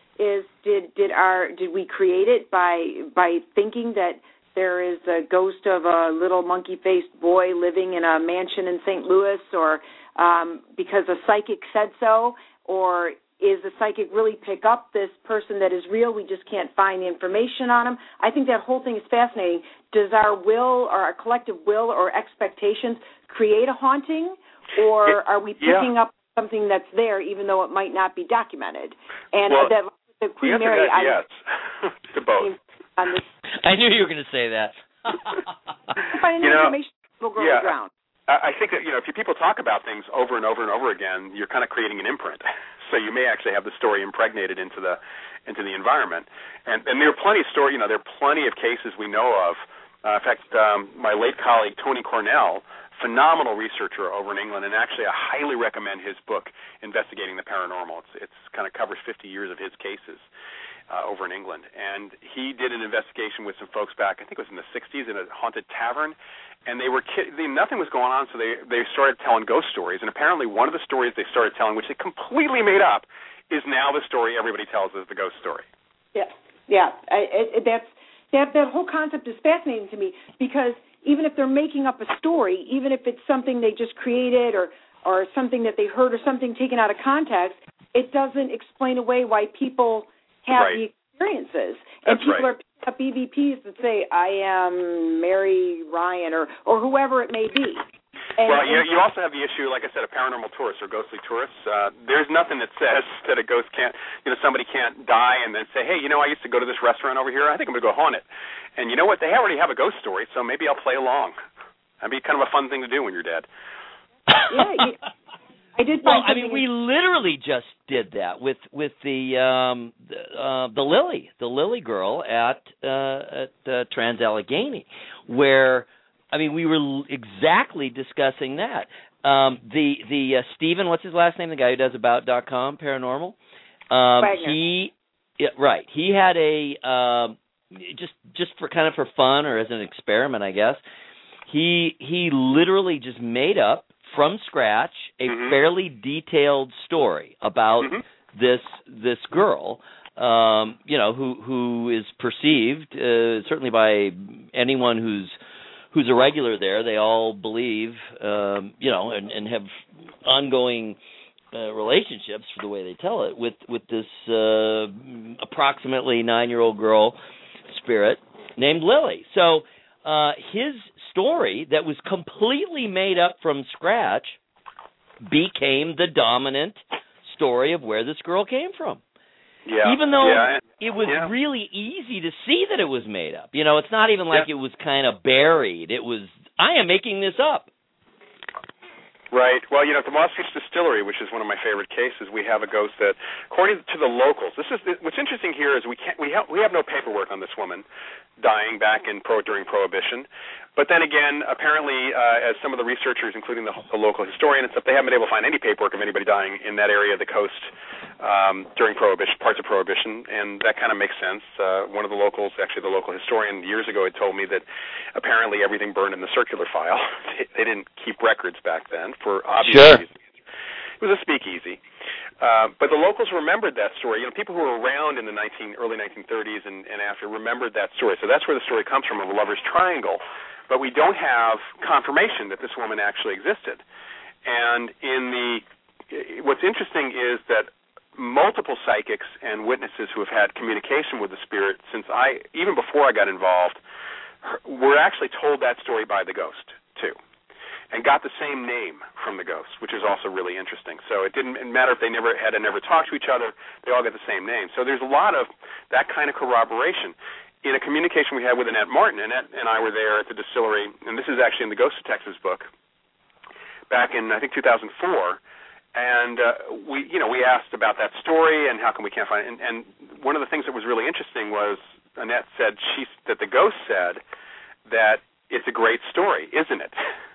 did we create it by thinking that there is a ghost of a little monkey-faced boy living in a mansion in St. Louis, or because a psychic said so, or is the psychic really pick up this person that is real? We just can't find the information on him. I think that whole thing is fascinating. Does our will or our collective will or expectations create a haunting, or are we picking up something that's there even though it might not be documented? And the Queen Mary, yes, to both. I knew you were going to say that. Finding information will go around. I think that if people talk about things over and over and over again, you're kind of creating an imprint. So you may actually have the story impregnated into the environment. And there are plenty of there are plenty of cases we know of. In fact, my late colleague Tony Cornell, phenomenal researcher over in England, and actually I highly recommend his book, Investigating the Paranormal. It's kind of covers 50 years of his cases over in England. And he did an investigation with some folks back, I think it was in the 60s, in a haunted tavern. And nothing was going on, so they started telling ghost stories. And apparently one of the stories they started telling, which they completely made up, is now the story everybody tells as the ghost story. Yeah. That whole concept is fascinating to me, because even if they're making up a story, even if it's something they just created or something that they heard or something taken out of context, it doesn't explain away why people have the experiences. And people are picking up EVPs that say, I am Mary Ryan or whoever it may be. You also have the issue, like I said, of paranormal tourists or ghostly tourists. There's nothing that says that a ghost can't, somebody can't die and then say, hey, I used to go to this restaurant over here. I think I'm going to go haunt it. And you know what? They already have a ghost story, so maybe I'll play along. That'd be kind of a fun thing to do when you're dead. I did. We literally just did that with the Lily girl at Trans-Allegheny, where we were exactly discussing that. The Stephen, what's his last name? The guy who does About.com paranormal. He had a just for kind of for fun or as an experiment, I guess. He literally just made up from scratch a fairly detailed story about this girl, who is perceived certainly by anyone who's a regular there. They all believe, and have ongoing relationships for the way they tell it with this approximately 9-year-old girl spirit named Lily. So his story that was completely made up from scratch became the dominant story of where this girl came from. Yeah. Even though it was really easy to see that it was made up. It's not even like it was kind of buried. It was, I am making this up. Right. Well, at the Moss Beach Distillery, which is one of my favorite cases, we have a ghost that, according to the locals, what's interesting here is we have no paperwork on this woman dying back during Prohibition. But then again, apparently, as some of the researchers, including the local historian and stuff, they haven't been able to find any paperwork of anybody dying in that area of the coast during Prohibition, parts of Prohibition, and that kind of makes sense. One of the locals, actually the local historian years ago, had told me that apparently everything burned in the circular file. They didn't keep records back then for obvious reasons. It was a speakeasy. But the locals remembered that story. People who were around in the early 1930s and after remembered that story. So that's where the story comes from, of a lover's triangle. But we don't have confirmation that this woman actually existed. And what's interesting is that multiple psychics and witnesses who have had communication with the spirit even before I got involved, were actually told that story by the ghost, too. and got the same name from the ghosts, which is also really interesting. So it didn't matter if they never talked to each other; they all got the same name. So there's a lot of that kind of corroboration. In a communication we had with Annette Martin, Annette and I were there at the distillery, and this is actually in the Ghost Detectives book, back in I think 2004, and we asked about that story and how come we can't find it. And one of the things that was really interesting was Annette said that the ghost said that it's a great story, isn't it?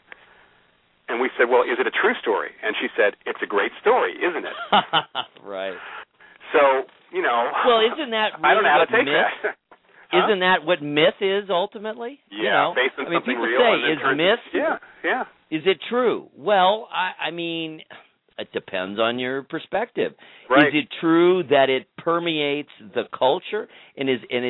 And we said, well, is it a true story? And she said, it's a great story, isn't it? Right. So, well, isn't that really I don't know how to take myth? that. Huh? Isn't that what myth is ultimately? Yeah, based on something people real. Say, is myth? Yeah. Is it true? Well, I mean, it depends on your perspective. Right. Is it true that it permeates the culture and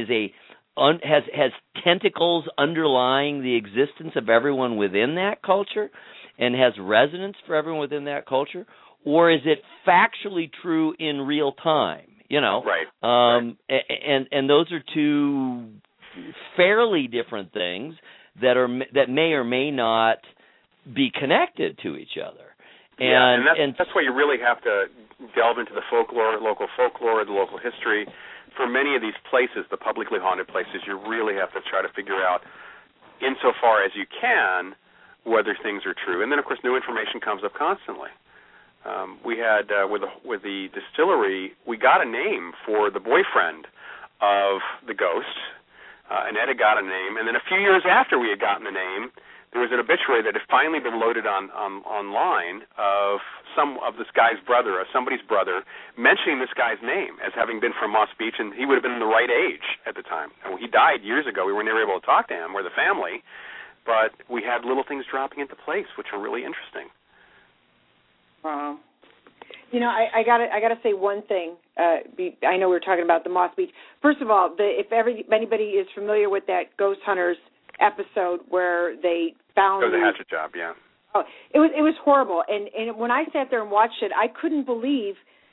has tentacles underlying the existence of everyone within that culture and has resonance for everyone within that culture? Or is it factually true in real time? Right. And those are two fairly different things that may or may not be connected to each other. And that's why you really have to delve into the folklore, local folklore, the local history. For many of these places, the publicly haunted places, you really have to try to figure out, insofar as you can, whether things are true. And then, of course, new information comes up constantly. We had, with the distillery, we got a name for the boyfriend of the ghost. Annette had got a name. And then a few years after we had gotten the name, there was an obituary that had finally been loaded online of this guy's brother, or somebody's brother, mentioning this guy's name as having been from Moss Beach, and he would have been the right age at the time. And he died years ago. We were never able to talk to him or the family, but we had little things dropping into place, which are really interesting. Wow. I gotta say one thing. I know we were talking about the Moss Beach. First of all, if anybody is familiar with that Ghost Hunters episode where they found it was a hatchet job, yeah. Oh, it was horrible. And when I sat there and watched it, I couldn't believe.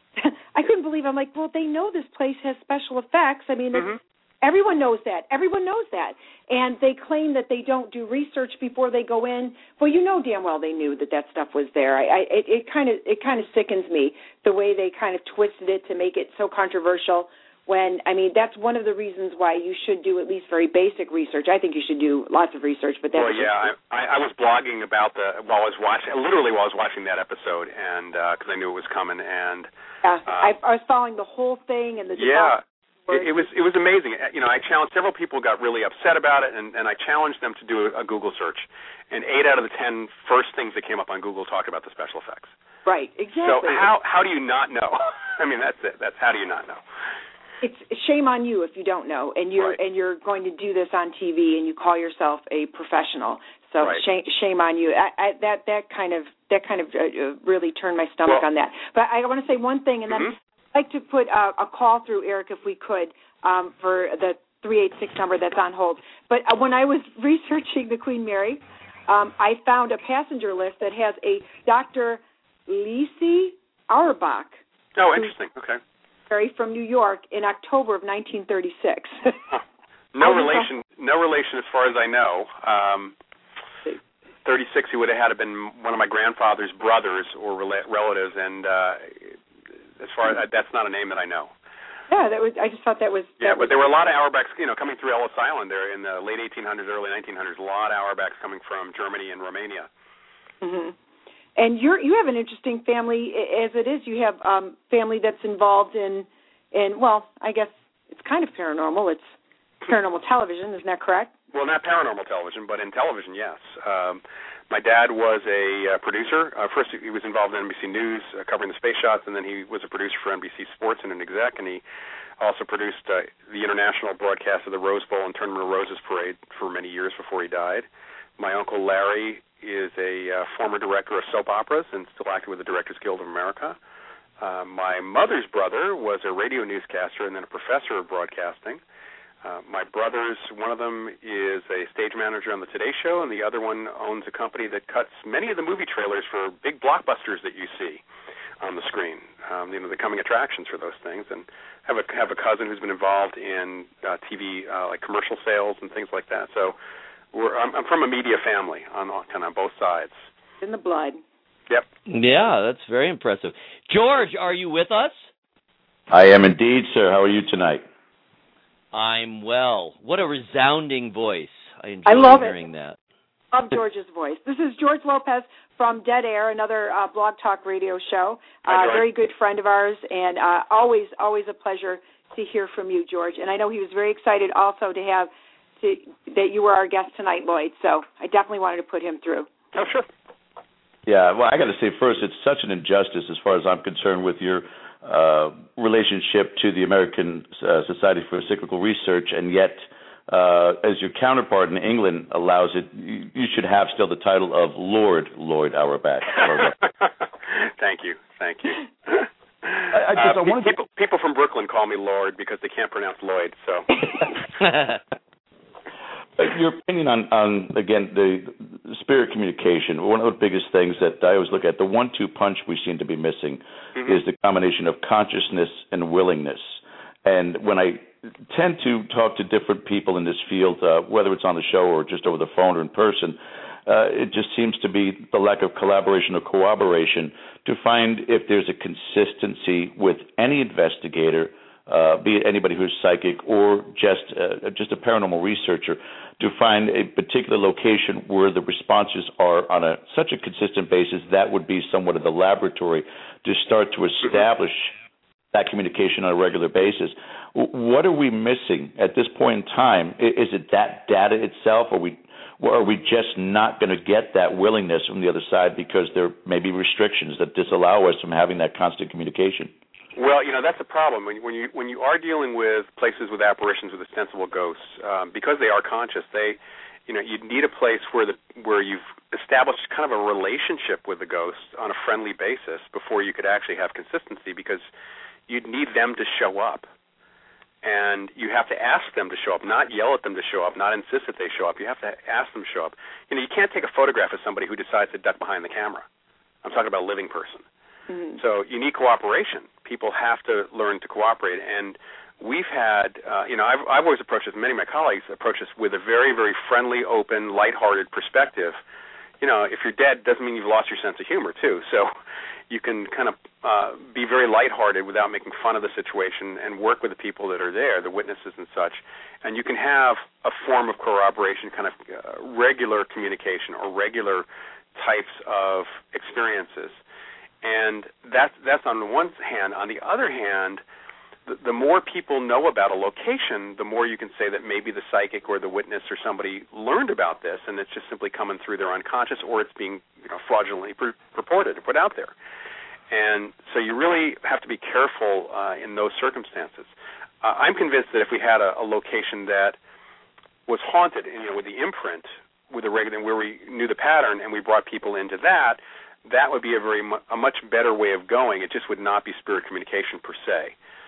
I'm like, well, they know this place has special effects. I mean, everyone knows that. Everyone knows that. And they claim that they don't do research before they go in. Well, damn well they knew that stuff was there. It kind of sickens me the way they kind of twisted it to make it so controversial. When, that's one of the reasons why you should do at least very basic research. I think you should do lots of research, but that's... Well, yeah, I was blogging about while I was watching that episode, and because I knew it was coming, and... I was following the whole thing and the... Yeah, it was amazing. I challenged several people, got really upset about it, and I challenged them to do a Google search, and 8 out of the 10 first things that came up on Google talked about the special effects. Right, exactly. So how do you not know? That's it. That's how do you not know? It's shame on you if you don't know, and you're going to do this on TV, and you call yourself a professional. So shame on you. That kind of really turned my stomach on that. But I want to say one thing, and then I'd like to put a call through, Eric, if we could, for the 386 number that's on hold. But when I was researching the Queen Mary, I found a passenger list that has a Dr. Lisi Auerbach. Oh, interesting. Okay. From New York in October of 1936. No relation as far as I know. 36, he would have had to been one of my grandfather's brothers or relatives, and as far as that's not a name that I know. Yeah, I just thought that was. Yeah, but there were a lot of Auerbachs, coming through Ellis Island there in the late 1800s, early 1900s. A lot of Auerbachs coming from Germany and Romania. Mm-hmm. And you have an interesting family as it is. You have family that's involved in well, I guess it's kind of paranormal. It's paranormal television, isn't that correct? Well, not paranormal television, but in television, yes. My dad was a producer. First, he was involved in NBC News, covering the space shots, and then he was a producer for NBC Sports and an exec, and he also produced the international broadcast of the Rose Bowl and Tournament of Roses parade for many years before he died. My uncle Larry is a former director of soap operas and still active with the Directors Guild of America. My mother's brother was a radio newscaster and then a professor of broadcasting. My brothers, one of them is a stage manager on the Today Show, and the other one owns a company that cuts many of the movie trailers for big blockbusters that you see on the screen. The coming attractions for those things. And have a cousin who's been involved in TV, like commercial sales and things like that. So I'm from a media family on both sides. in the blood. Yep. Yeah, that's very impressive. George, are you with us? I am indeed, sir. How are you tonight? I'm well. What a resounding voice. I love hearing that. I love George's voice. This is George Lopez from Dead Air, another Blog Talk radio show. Very good friend of ours, and always a pleasure to hear from you, George. And I know he was very excited also that you were our guest tonight, Lloyd. So I definitely wanted to put him through. Oh, sure. Yeah, well, I got to say first, it's such an injustice as far as I'm concerned with your relationship to the American Society for Cyclical Research, and yet, as your counterpart in England allows it, you should have still the title of Lord Lloyd Auerbach. Thank you. People from Brooklyn call me Lord because they can't pronounce Lloyd. So. Your opinion on again, the spirit communication. One of the biggest things that I always look at, the 1-2 punch we seem to be missing, is the combination of consciousness and willingness. And when I tend to talk to different people in this field, whether it's on the show or just over the phone or in person, it just seems to be the lack of collaboration or cooperation to find if there's a consistency with any investigator, be it anybody who's psychic or just a paranormal researcher, to find a particular location where the responses are on such a consistent basis. That would be somewhat of the laboratory to start to establish that communication on a regular basis. What are we missing at this point in time? Is it that data itself, or are we just not going to get that willingness from the other side because there may be restrictions that disallow us from having that constant communication? Well, that's a problem when you are dealing with places with apparitions with ostensible ghosts, because they are conscious. You need a place where you've established kind of a relationship with the ghost on a friendly basis before you could actually have consistency, because you'd need them to show up, and you have to ask them to show up, not yell at them to show up, not insist that they show up. You have to ask them to show up. You can't take a photograph of somebody who decides to duck behind the camera. I'm talking about a living person. Mm-hmm. So you need cooperation. People have to learn to cooperate, and we've had, I've always approached this, many of my colleagues approach this with a very, very friendly, open, lighthearted perspective. If you're dead, doesn't mean you've lost your sense of humor, too. So you can kind of be very lighthearted without making fun of the situation and work with the people that are there, the witnesses and such. And you can have a form of corroboration, kind of regular communication or regular types of experiences. And that's on the one hand. On the other hand, the more people know about a location, the more you can say that maybe the psychic or the witness or somebody learned about this, and it's just simply coming through their unconscious, or it's being fraudulently purported or put out there. And so you really have to be careful in those circumstances. I'm convinced that if we had a location that was haunted, with the imprint, with the regular, where we knew the pattern, and we brought people into that would be a much better way of going. It just would not be spirit communication per se.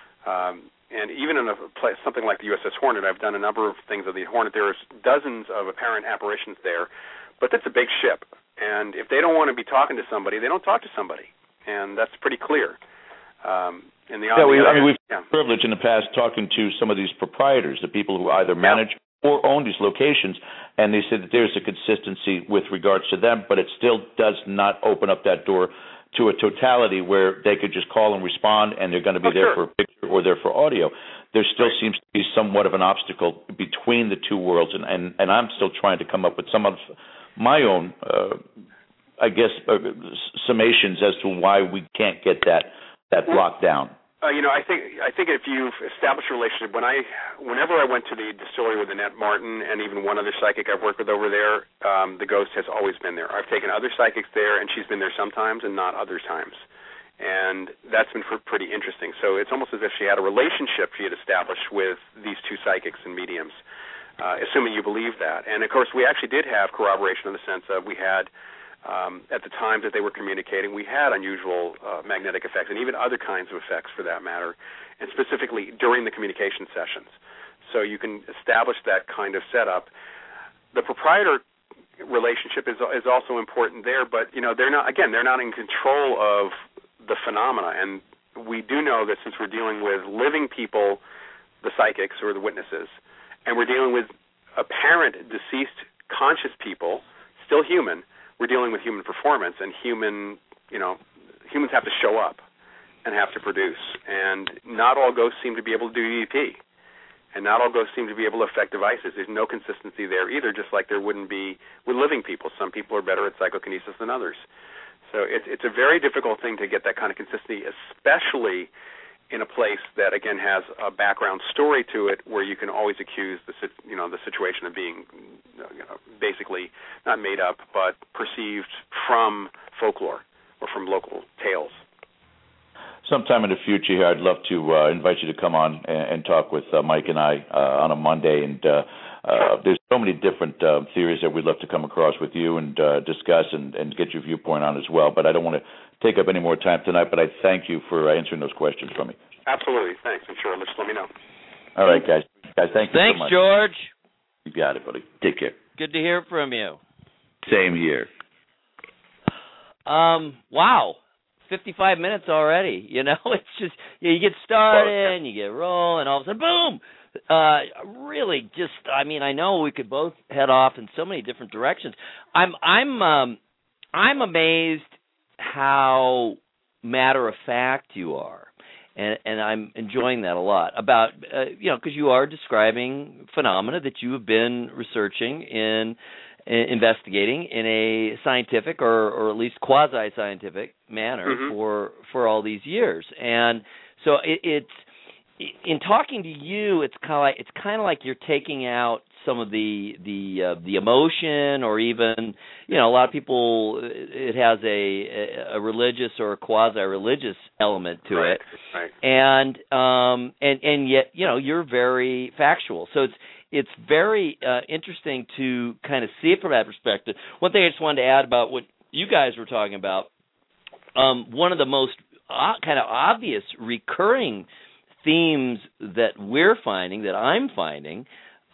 And even in something like the USS Hornet, I've done a number of things of the Hornet. There's dozens of apparent apparitions there, but that's a big ship. And if they don't want to be talking to somebody, they don't talk to somebody. And that's pretty clear. We've had the privilege in the past talking to some of these proprietors, the people who either manage or own these locations, and they said that there's a consistency with regards to them, but it still does not open up that door to a totality where they could just call and respond, and they're going to be there for a picture or there for audio. There still seems to be somewhat of an obstacle between the two worlds, and I'm still trying to come up with some of my own, summations as to why we can't get that locked down. I think if you've established a relationship, whenever I went to the distillery with Annette Martin and even one other psychic I've worked with over there, the ghost has always been there. I've taken other psychics there, and she's been there sometimes and not other times. And that's been pretty interesting. So it's almost as if she had a relationship she had established with these two psychics and mediums, assuming you believe that. And, of course, we actually did have corroboration in the sense of we had at the time that they were communicating, we had unusual magnetic effects and even other kinds of effects for that matter, and specifically during the communication sessions. So you can establish that kind of setup. The proprietor relationship is also important there, but they're not in control of the phenomena. And we do know that since we're dealing with living people, the psychics or the witnesses, and we're dealing with apparent deceased conscious people, still human, we're dealing with human performance, and humans have to show up and have to produce. And not all ghosts seem to be able to do EVP. And not all ghosts seem to be able to affect devices. There's no consistency there either, just like there wouldn't be with living people. Some people are better at psychokinesis than others. So it's a very difficult thing to get that kind of consistency, especially in a place that, again, has a background story to it where you can always accuse the situation of being basically not made up but perceived from folklore or from local tales. Sometime in the future here, I'd love to invite you to come on and talk with Mike and I on a Monday. And there's so many different theories that we'd love to come across with you and discuss and get your viewpoint on as well. But I don't want to take up any more time tonight, but I thank you for answering those questions for me. Absolutely. Thanks. I'm sure. Just let me know. All right, guys. Thank you so much. Thanks, George. You got it, buddy. Take care. Good to hear from you. Same here. Wow. 55 minutes already, it's just, you get started and you get rolling, all of a sudden, boom! Really just, I know we could both head off in so many different directions. I'm amazed how matter-of-fact you are, and I'm enjoying that a lot about, because you are describing phenomena that you have been researching in investigating in a scientific or at least quasi-scientific manner for all these years. And so it's in talking to you, it's kind of like you're taking out some of the emotion, or even a lot of people, it has a religious or a quasi-religious element to it, right. And yet you're very factual. So it's very interesting to kind of see it from that perspective. One thing I just wanted to add about what you guys were talking about, one of the most kind of obvious recurring themes that we're finding, that I'm finding,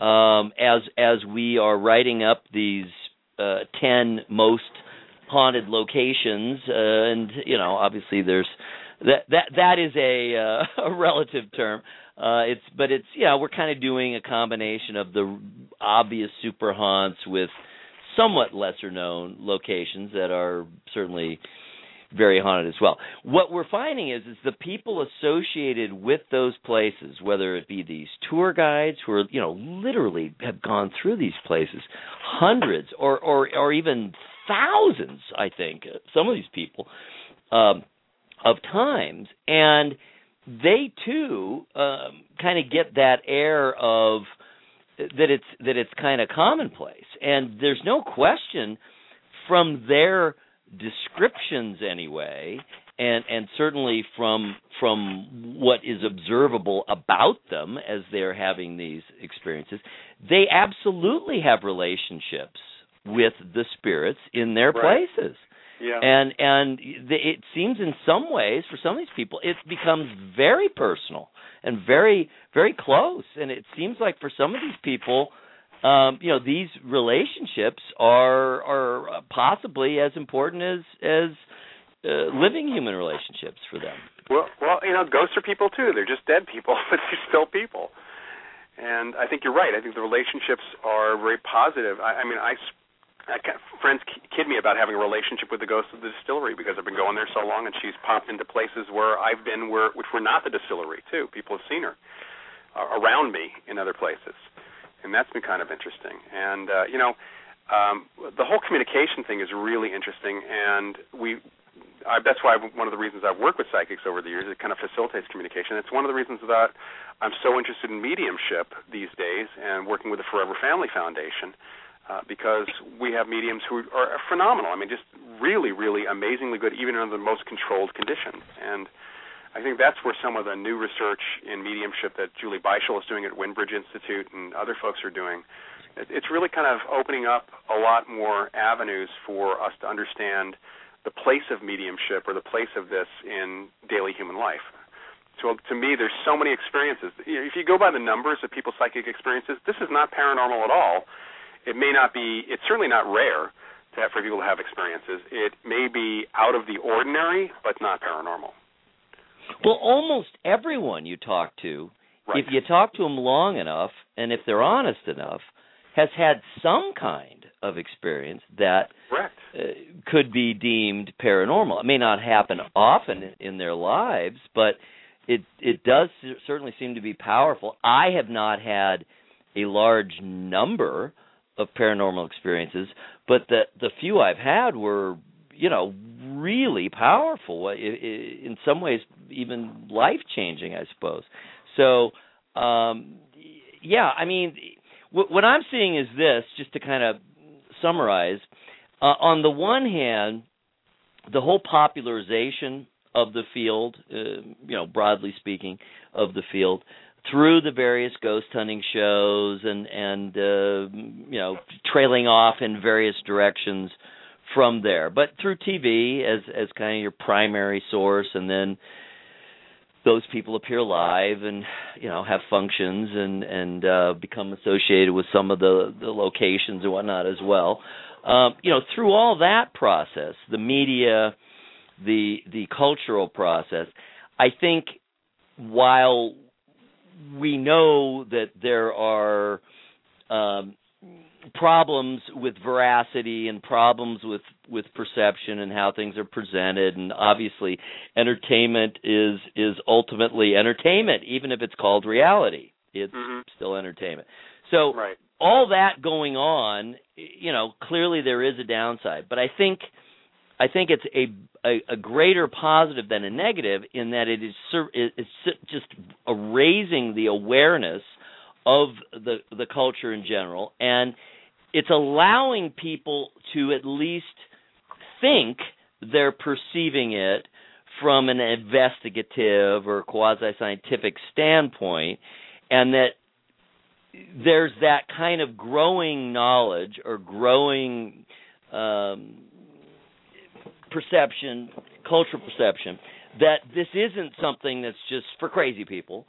as we are writing up these 10 most haunted locations, and obviously there's that is a relative term. We're kind of doing a combination of the obvious super haunts with somewhat lesser known locations that are certainly very haunted as well. What we're finding is the people associated with those places, whether it be these tour guides who are, literally have gone through these places, hundreds or even thousands, I think, some of these people, of times, and they too kind of get that air of that it's kind of commonplace, and there's no question from their descriptions anyway, and certainly from what is observable about them as they're having these experiences, they absolutely have relationships with the spirits in their places. Yeah. And it seems in some ways, for some of these people, it becomes very personal and very, very close. And it seems like for some of these people, these relationships are possibly as important as living human relationships for them. Well, ghosts are people too. They're just dead people, but they're still people. And I think you're right. I think the relationships are very positive. Friends kid me about having a relationship with the ghost of the distillery because I've been going there so long, and she's popped into places where I've been, which were not the distillery too. People have seen her around me in other places, and that's been kind of interesting. And the whole communication thing is really interesting, and that's why one of the reasons I've worked with psychics over the years. It kind of facilitates communication. It's one of the reasons that I'm so interested in mediumship these days and working with the Forever Family Foundation. Because we have mediums who are phenomenal. Just really, really amazingly good, even under the most controlled conditions. And I think that's where some of the new research in mediumship that Julie Beischel is doing at Windbridge Institute and other folks are doing, it's really kind of opening up a lot more avenues for us to understand the place of mediumship or the place of this in daily human life. So to me, there's so many experiences. If you go by the numbers of people's psychic experiences, this is not paranormal at all. It may not be, it's certainly not rare for people to have experiences. It may be out of the ordinary, but not paranormal. Well, almost everyone you talk to, if you talk to them long enough, and if they're honest enough, has had some kind of experience that Correct. Could be deemed paranormal. It may not happen often in their lives, but it does certainly seem to be powerful. I have not had a large number of paranormal experiences, but the few I've had were, really powerful. In some ways, even life-changing, I suppose. So, what I'm seeing is this, just to kind of summarize. On the one hand, the whole popularization of the field, broadly speaking, of the field, through the various ghost hunting shows and trailing off in various directions from there, but through TV as kind of your primary source, and then those people appear live and have functions and become associated with some of the locations and whatnot as well. Through all that process, the media, the cultural process, I think while we know that there are problems with veracity and problems with perception and how things are presented, and obviously entertainment is ultimately entertainment, even if it's called reality. It's still entertainment. So right. All that going on, clearly there is a downside, but I think it's a greater positive than a negative in that it's just raising the awareness of the culture in general, and it's allowing people to at least think they're perceiving it from an investigative or quasi-scientific standpoint, and that there's that kind of growing knowledge or growing perception, cultural perception, that this isn't something that's just for crazy people.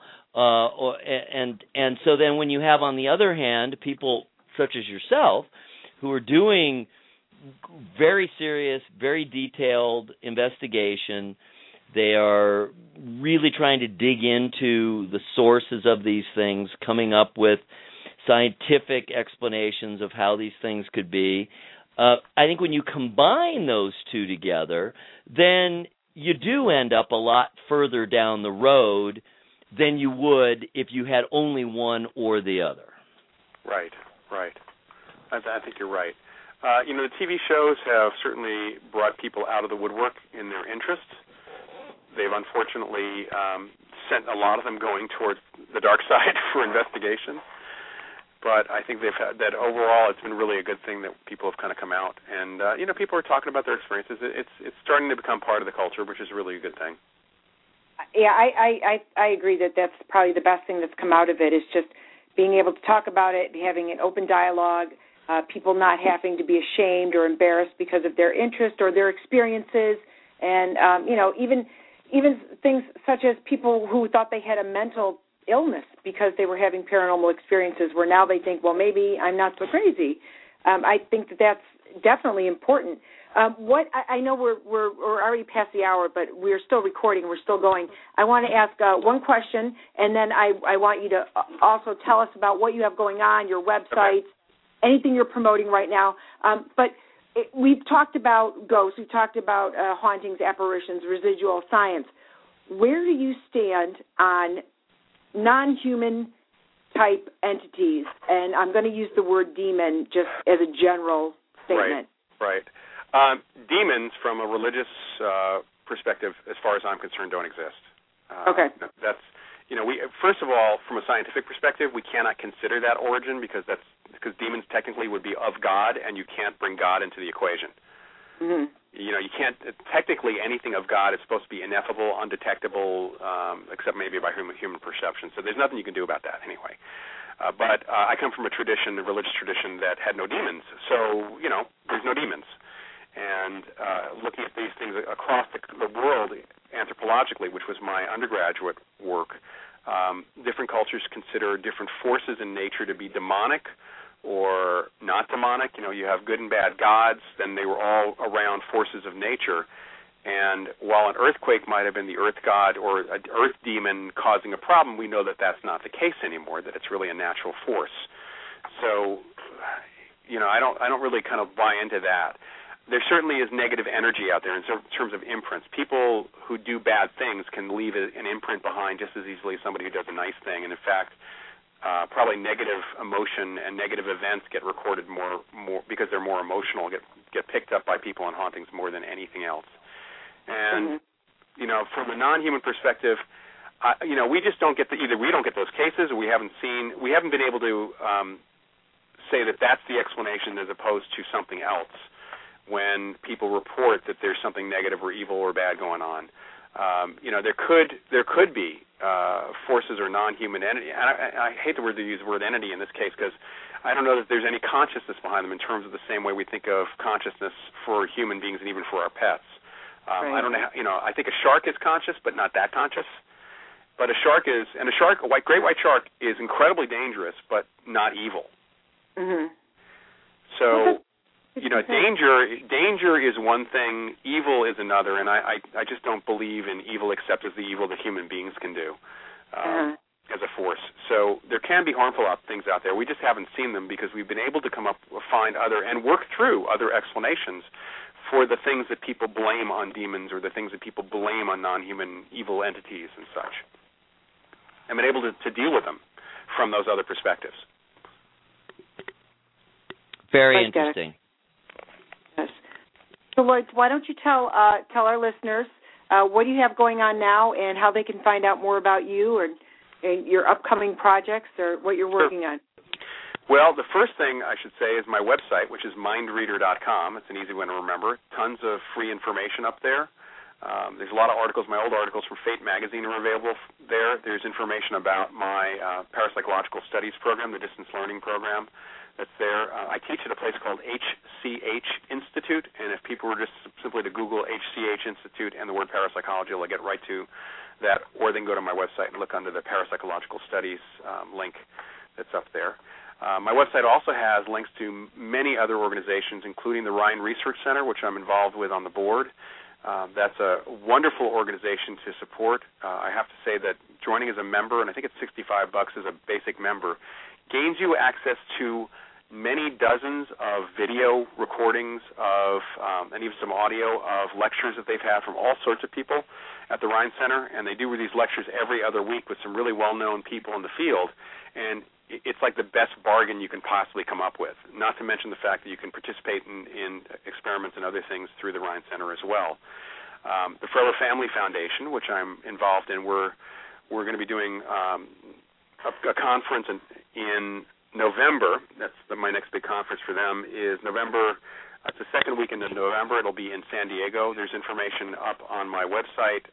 And so then when you have, on the other hand, people such as yourself who are doing very serious, very detailed investigation, they are really trying to dig into the sources of these things, coming up with scientific explanations of how these things could be. I think when you combine those two together, then you do end up a lot further down the road than you would if you had only one or the other. Right. I think you're right. The TV shows have certainly brought people out of the woodwork in their interest. They've unfortunately sent a lot of them going towards the dark side for investigation. But I think they've had that overall. It's been really a good thing that people have kind of come out, and people are talking about their experiences. It's starting to become part of the culture, which is really a good thing. Yeah, I agree that that's probably the best thing that's come out of it, is just being able to talk about it, having an open dialogue, people not having to be ashamed or embarrassed because of their interest or their experiences, and even things such as people who thought they had a mental illness because they were having paranormal experiences, where now they think, well, maybe I'm not so crazy. I think that's definitely important. I know we're already past the hour, but we're still recording. We're still going. I want to ask one question, and then I want you to also tell us about what you have going on, your websites, anything you're promoting right now. But we've talked about ghosts. We've talked about hauntings, apparitions, residual science. Where do you stand on non-human type entities? And I'm going to use the word demon just as a general statement. Right. Demons, from a religious perspective, as far as I'm concerned, don't exist. Okay. That's we first of all, from a scientific perspective, we cannot consider that origin because demons technically would be of God, and you can't bring God into the equation. Mm-hmm. You can't technically anything of God is supposed to be ineffable, undetectable, except maybe by human perception. So there's nothing you can do about that anyway. But I come from a religious tradition that had no demons. So there's no demons. And looking at these things across the world anthropologically, which was my undergraduate work, different cultures consider different forces in nature to be demonic or not demonic. You have good and bad gods, then they were all around forces of nature. And while an earthquake might have been the earth god or an earth demon causing a problem, we know that that's not the case anymore, that it's really a natural force. So I don't really kind of buy into that. There certainly is negative energy out there in terms of imprints. People who do bad things can leave an imprint behind just as easily as somebody who does a nice thing. And in fact, probably negative emotion and negative events get recorded more because they're more emotional, get picked up by people on hauntings more than anything else. And from a non-human perspective, we just don't get either we don't get those cases, or we haven't been able to say that that's the explanation as opposed to something else when people report that there's something negative or evil or bad going on. There could be forces or non-human entity. And I hate to use the word entity in this case because I don't know that there's any consciousness behind them in terms of the same way we think of consciousness for human beings and even for our pets. Right. I don't know. I think a shark is conscious, but not that conscious. But a great white shark is incredibly dangerous, but not evil. Mm-hmm. So. Danger is one thing, evil is another, and I just don't believe in evil except as the evil that human beings can do as a force. So there can be harmful things out there. We just haven't seen them because we've been able to find other and work through other explanations for the things that people blame on demons or the things that people blame on non-human evil entities and such. I've been able to deal with them from those other perspectives. Very interesting. Yes. So, Lloyd, why don't you tell our listeners what you have going on now and how they can find out more about you and your upcoming projects or what you're working on? Well, the first thing I should say is my website, which is mindreader.com. It's an easy one to remember. Tons of free information up there. There's a lot of articles. My old articles from Fate magazine are available there. There's information about my parapsychological studies program, the distance learning program. That's there. I teach at a place called HCH Institute, and if people were just simply to Google HCH Institute and the word parapsychology, they'll get right to that, or they can go to my website and look under the parapsychological studies link that's up there. My website also has links to many other organizations, including the Rhine Research Center, which I'm involved with on the board. That's a wonderful organization to support. I have to say that joining as a member, and I think it's $65 as a basic member, gains you access to many dozens of video recordings of and even some audio of lectures that they've had from all sorts of people at the Rhine Center, and they do these lectures every other week with some really well-known people in the field, and it's like the best bargain you can possibly come up with, not to mention the fact that you can participate in experiments and other things through the Rhine Center as well. The Forever Family Foundation, which I'm involved in, we're going to be doing a conference in November. That's my next big conference for them is November. It's the second weekend in November. It'll be in San Diego. There's information up on my website,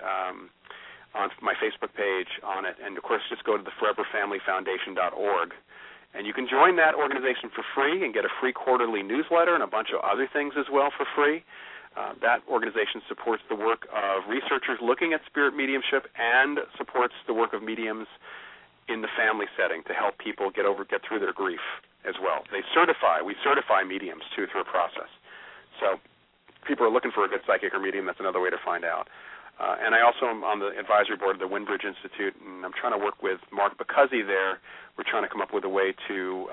on my Facebook page on it. And, of course, just go to the foreverfamilyfoundation.org. And you can join that organization for free and get a free quarterly newsletter and a bunch of other things as well for free. That organization supports the work of researchers looking at spirit mediumship and supports the work of mediums in the family setting to help people get through their grief as well. We certify mediums too through a process. So people are looking for a good psychic or medium, that's another way to find out. And I also am on the advisory board of the Windbridge Institute, and I'm trying to work with Mark Bacuzzi there. We're trying to come up with a way to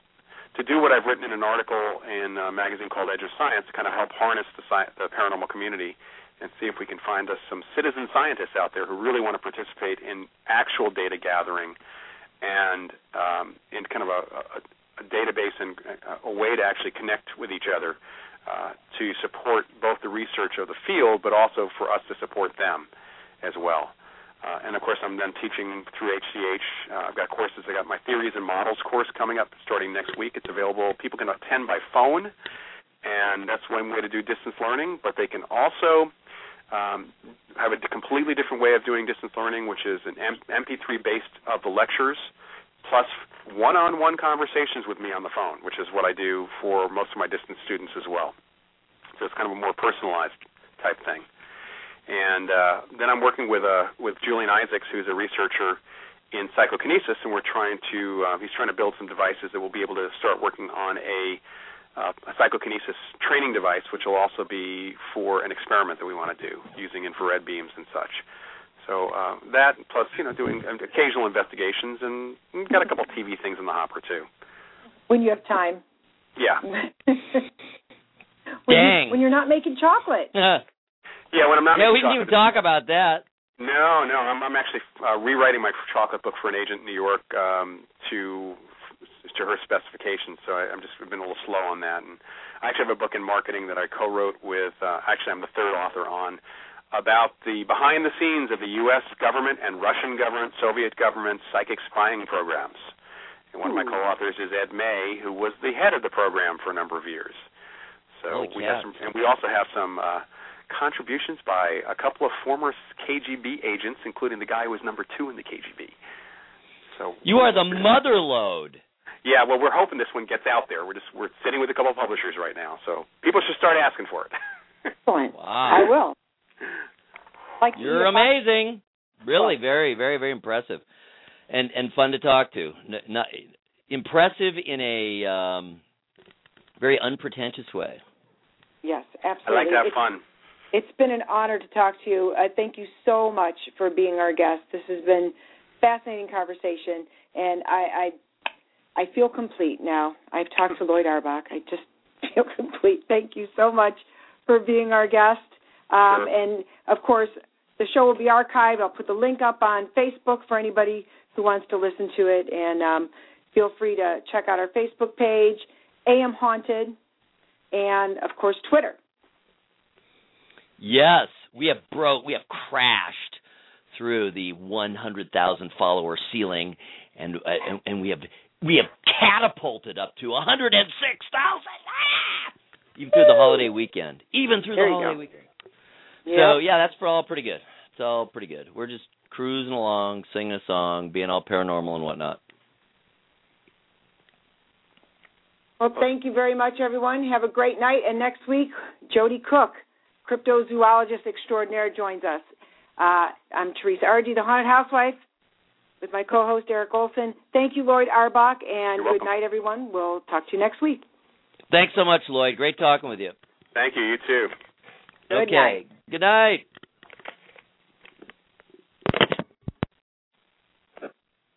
do what I've written in an article in a magazine called Edge of Science to kind of help harness the paranormal community and see if we can find us some citizen scientists out there who really want to participate in actual data gathering and in kind of a database and a way to actually connect with each other to support both the research of the field, but also for us to support them as well. And, of course, I'm then teaching through HCH. I've got courses. I got my Theories and Models course coming up starting next week. It's available. People can attend by phone, and that's one way to do distance learning, but they can also have a completely different way of doing distance learning, which is an MP3 based of the lectures, plus one-on-one conversations with me on the phone, which is what I do for most of my distance students as well. So it's kind of a more personalized type thing. And then I'm working with Julian Isaacs, who's a researcher in psychokinesis, and he's trying to build some devices that will be able to start working on a psychokinesis training device, which will also be for an experiment that we want to do using infrared beams and such. So that, plus doing occasional investigations, and got a couple TV things in the hopper too. When you have time. Yeah. Dang. When you're not making chocolate. Yeah, when I'm not making we didn't even talk about that. No, I'm actually rewriting my chocolate book for an agent in New York to her specifications. So I've been a little slow on that. And I actually have a book in marketing that I co-wrote with. Actually, I'm the third author on about the behind the scenes of the U.S. government and Russian government, Soviet government psychic spying programs. And one of my co-authors is Ed May, who was the head of the program for a number of years. So we also have some contributions by a couple of former KGB agents, including the guy who was number 2 in the KGB. So you are the mother load. Yeah, well, we're hoping this one gets out there. We're sitting with a couple of publishers right now, so people should start asking for it. Excellent. Wow. I will. You're amazing. Really, very, very, very impressive, and fun to talk to. Not impressive in a very unpretentious way. Yes, absolutely. I like to have fun. It's been an honor to talk to you. Thank you so much for being our guest. This has been fascinating conversation, and I feel complete now. I've talked to Lloyd Auerbach. I just feel complete. Thank you so much for being our guest. Sure. And, of course, the show will be archived. I'll put the link up on Facebook for anybody who wants to listen to it. And feel free to check out our Facebook page, AM Haunted, and, of course, Twitter. Yes, we have crashed through the 100,000 follower ceiling, and we have catapulted up to 106,000. Even through the holiday weekend. Yep. So yeah, that's all pretty good. It's all pretty good. We're just cruising along, singing a song, being all paranormal and whatnot. Well, thank you very much, everyone. Have a great night. And next week, Jody Cook, cryptozoologist extraordinaire, joins us. I'm Teresa Argy, the Haunted Housewife, with my co-host, Eric Olson. Thank you, Lloyd Auerbach, and good night, everyone. We'll talk to you next week. Thanks so much, Lloyd. Great talking with you. Thank you. You too. Good night. Good night.